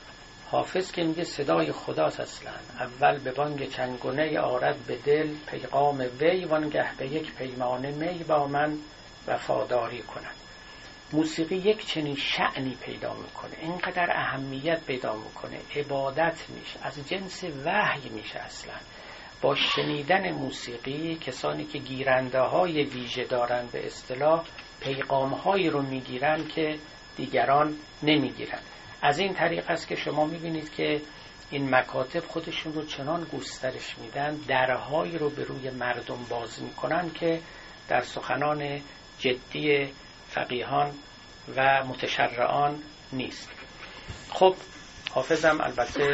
حافظ که میگه صدای خداست اصلا. اول به بانگ چنگونه آرد به دل پیغام وی، وانگه به یک پیمانه می با من وفاداری کند. موسیقی یک چنین شأنی پیدا میکنه، اینقدر اهمیت پیدا میکنه، عبادت میشه، از جنس وحی میشه. اصلا با شنیدن موسیقی کسانی که گیرنده های ویژه دارن، به اصطلاح پیغام هایی رو میگیرن که دیگران نمیگیرن. از این طریق است که شما میبینید که این مکاتب خودشون رو چنان گسترش میدن، درهایی رو به روی مردم باز میکنن که در سخنان جدی فقیهان و متشرعان نیست. خب حافظم البته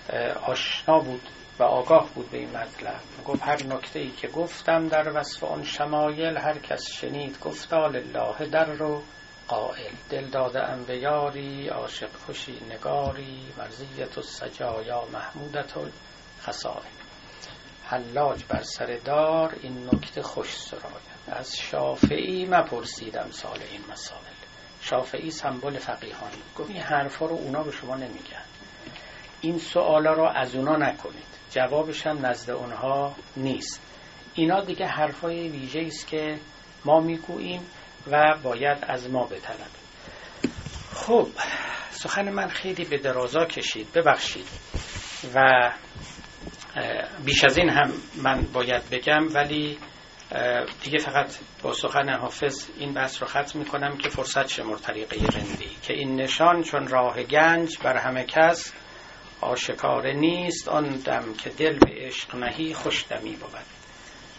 آشنا بود و آگاه بود به این مطلب. گفت هر نکته‌ای که گفتم در وصف آن شمایل، هر کس شنید گفتا لله در رو قائل. دل داده ام به یاری، عاشق خوشی نگاری، مرضیت السجایا محمودت الخصائل. حلاج بر سر دار این نکته خوش سراید، از شافعی مپرسیدم سال این مسائل. شافعی سمبل فقیهان. گفت این حرفا رو اونا به شما نمیگن، این سوالا رو از اونا نکنید، جوابش هم نزد اونها نیست. اینا دیگه حرفای ویژه است که ما میگوییم و باید از ما بطلبید. خب سخن من خیلی به درازا کشید، ببخشید، و بیش از این هم من باید بگم، ولی دیگه فقط با سخن حافظ این بحث رو ختم میکنم که فرصت شمر طریقه رندی، که این نشان چون راه گنج بر همه کس آشکار نیست، آن دم که دل به عشق نهی خوش دمی بود.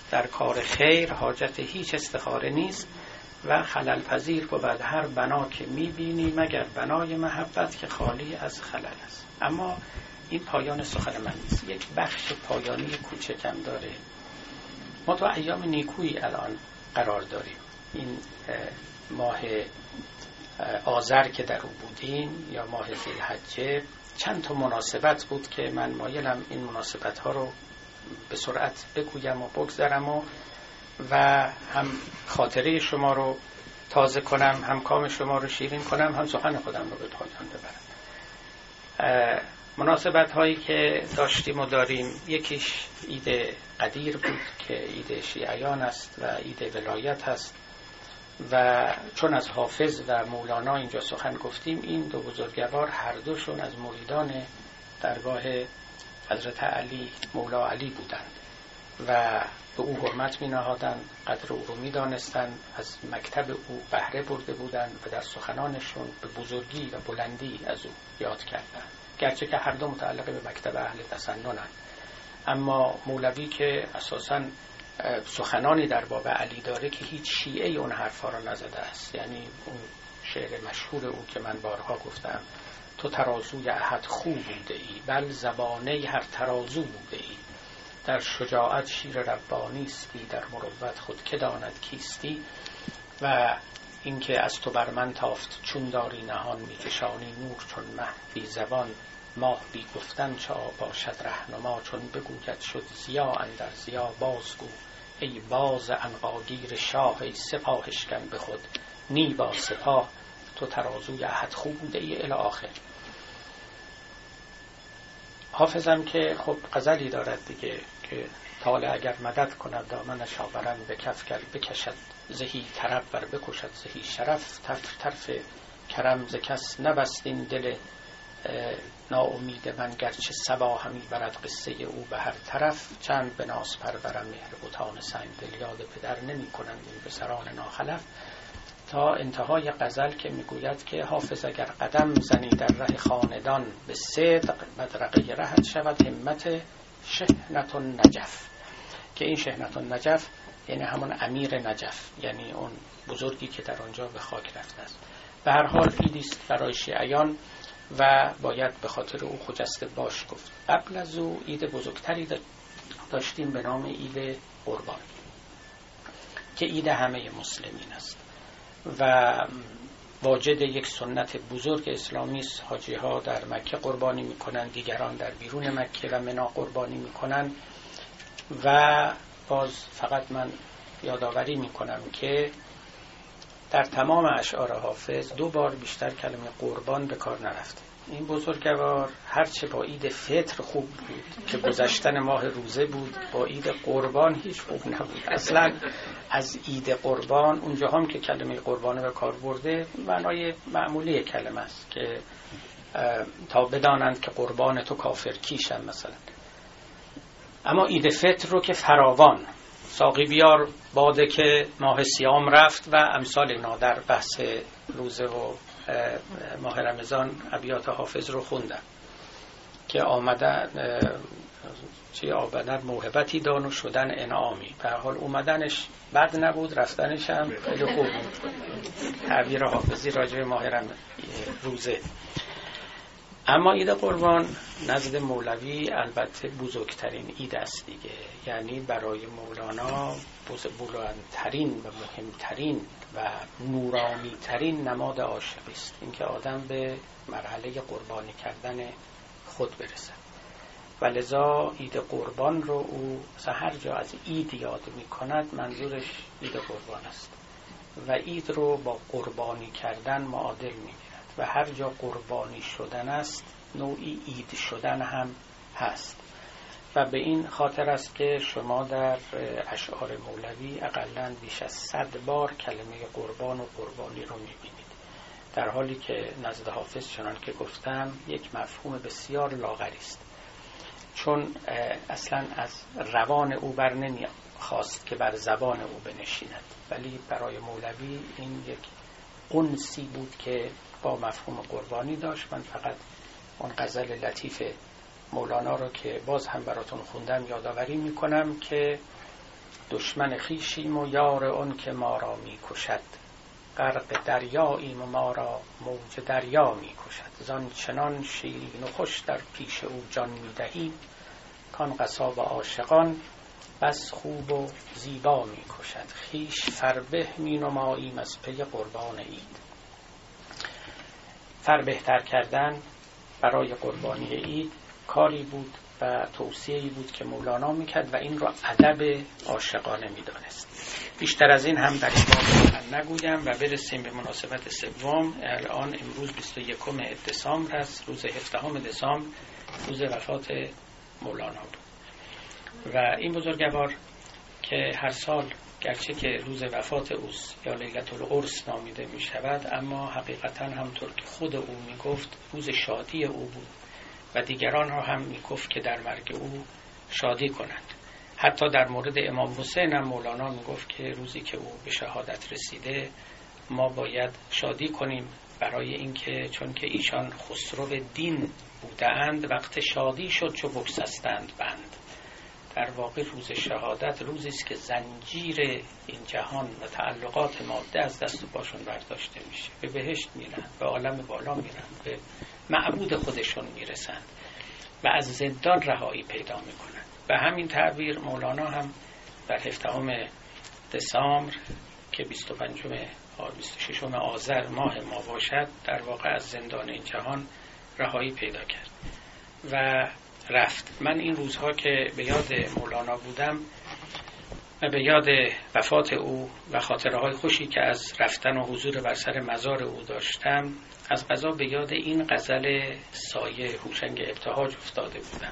در کار خیر حاجت هیچ استخاره نیست و خلل پذیر بود هر بنا که میبینی مگر بنای محبت که خالی از خلل است. اما این پایان سخن من نیست، یک بخش پایانی کوچکم داره. ما تو ایام نیکویی الان قرار داریم. این ماه آذر که در او بودیم یا ماه ذوالحجه، چند تا مناسبت بود که من مایلم این مناسبت ها رو به سرعت بگویم و بگذرم و هم خاطره شما رو تازه کنم، هم کام شما رو شیرین کنم، هم سخن خودم رو به پایان ببرم. مناسبت هایی که داشتیم و داریم، یکیش عید قدیر بود که عید شیعیان است و عید ولایت است و چون از حافظ و مولانا اینجا سخن گفتیم، این دو بزرگوار هر دوشون از مریدان درگاه حضرت علی مولا علی بودند و به او حرمت می نهادند، قدر او رو می دانستند، از مکتب او بهره برده بودند و در سخنانشون به بزرگی و بلندی از او یاد کردند، گرچه که هر دو متعلق به مکتب اهل تسننند. اما مولوی که اساساً سخنانی در باب علی داره که هیچ شیعه اون حرفا رو نزده است، یعنی اون شعر مشهور او که من بارها گفتم، تو ترازوی احد خوب بوده ای، بل زبانه هر ترازو بوده ای، در شجاعت شیر ربانیستی، در مروت خود که داند کیستی. و اینکه از تو بر من تافت چون داری نهان، میکشانی نور چون مه بی زبان، ماه بی گفتن چه باشد رهنما، چون بگوید شد ضیا اندر ضیا بازگو، ای باز عنقاگیر شاه، ای سپاهشکن به خود نی با سپاه، تو ترازوی احد خوب بوده ای الی آخر. حافظم که خب غزلی دارد دیگه که طالع اگر مدد کند دامنش آورم به کف بکشد زهی طرب بر بکشد زهی شرف، طرف کرم ز کس نبستین دل ناامید من، گرچه صبا همی برد قصه او به هر طرف، چند به ناز پرورم مهر بتان سنگ دل، یاد پدر نمی کنند این پسران ناخلف. تا انتهای غزل که میگوید که حافظ اگر قدم زنی در ره خاندان، به صدق بدرقه رهت شود همت شحنة النجف، که این شحنة النجف یعنی همون امیر نجف، یعنی اون بزرگی که در آنجا به خاک رفته است. به هر حال عیدی است برای شیعیان و باید به خاطر او خجسته باش گفت. قبل از او عید بزرگتری داشتیم به نام عید قربان که عید همه مسلمین است و واجد یک سنت بزرگ اسلامی است. حاجی ها در مکه قربانی میکنند، دیگران در بیرون مکه و منا قربانی میکنند. و باز فقط من یادآوری میکنم که در تمام اشعار حافظ 2 بار بیشتر کلمه قربان به کار نرفته. این بزرگوار هرچه با عید فطر خوب بود که گذشتن ماه روزه بود، با عید قربان هیچ خوب نبود. اصلا از عید قربان اونجا هم که کلمه قربانه به کار برده معنای معمولی کلمه است که تا بدانند که قربان تو کافر کیشن مثلا. اما عید فطر رو که فراوان، ساقی بیار باده که ماه صیام رفت و امثال اینا در بحث روزه و ماه رمضان ابیات حافظ رو خوندن که آمدن موهبتی دان و شدن انعامی. به هر حال اومدنش بد نبود، رفتنش هم خیلی خوب بود. تعبیر حافظی راجع به ماه روزه. اما عید قربان نزد مولوی البته بزرگترین عید است دیگه، یعنی برای مولانا بلندترین و مهمترین و نورانیترین نماد عاشقی است، اینکه آدم به مرحله قربانی کردن خود برسد. و لذا عید قربان رو او هر جا از عید یاد می کند منظورش عید قربان است و عید رو با قربانی کردن معادل می گیرد و هر جا قربانی شدن است نوعی عید شدن هم هست. و به این خاطر است که شما در اشعار مولوی اقلاً بیش از 100 بار کلمه قربان و قربانی رو می‌بینید، در حالی که نزد حافظ چنان که گفتم یک مفهوم بسیار لاغری است، چون اصلاً از روان او بر نمی‌خواست که بر زبان او بنشیند، ولی برای مولوی این یک انسی بود که با مفهوم قربانی داشت. من فقط اون غزل لطیف مولانا رو که باز هم براتون خوندم یادآوری میکنم که دشمن خویشیم و یار اون که ما را می کشد. غرق دریاییم و ما را موج دریا می کشد. زان چنان شیرین و خوش در پیش او جان می دهیم، کان قصاب عاشقان بس خوب و زیبا می کشد. خویش فربه می نماییم از پی قربان عید. فربهتر کردن برای قربانی عید کاری بود و توصیه‌ای بود که مولانا میکرد و این را ادب عاشقانه میدانست. بیشتر از این هم در این باب نگویم و برسیم به مناسبت سوم. الان امروز 21 دسامبر است، روز 17 دسامبر روز وفات مولانا بود و این بزرگوار که هر سال گرچه که روز وفات اوست یا لیلة العرس نامیده می شود، اما حقیقتا همطور که خود او می گفت روز شادی او بود و دیگران را هم می گفت که در مرگ او شادی کنند. حتی در مورد امام حسین هم مولانا می گفت که روزی که او به شهادت رسیده ما باید شادی کنیم، برای اینکه چون که ایشان خسرو دین بودند وقت شادی شد چو بگسستند بند. در واقع روز شهادت روزی است که زنجیر این جهان و تعلقات ماده از دست و پاشون برداشته میشه، به بهشت میرن، به عالم بالا میرن، به معبود خودشون میرسن و از زندان رهایی پیدا میکنن. به همین تعبیر مولانا هم در 17 دسامبر که 26 آذر ماه ما باشد در واقع از زندان این جهان رهایی پیدا کرد و رفت. من این روزها که به یاد مولانا بودم و به یاد وفات او و خاطره‌های خوشی که از رفتن و حضور بر سر مزار او داشتم، از قضا به یاد این غزل سایه هوشنگ ابتهاج افتاده بودم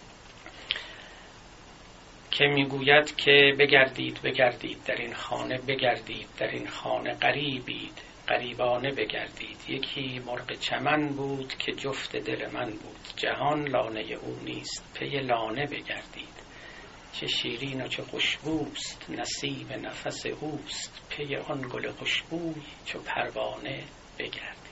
که میگوید که بگردید بگردید در این خانه، بگردید در این خانه غریبید غریبانه بگردید. یکی مرغ چمن بود که جفت دل من بود، جهان لانه او نیست پی لانه بگردید. چه شیرین و چه خوشبوست نصیب نفس اوست، پی آن گل خوشبوی چو پروانه بگردید.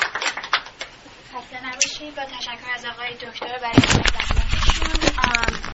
با تشکر از آقای دکتر برای زحمتشون.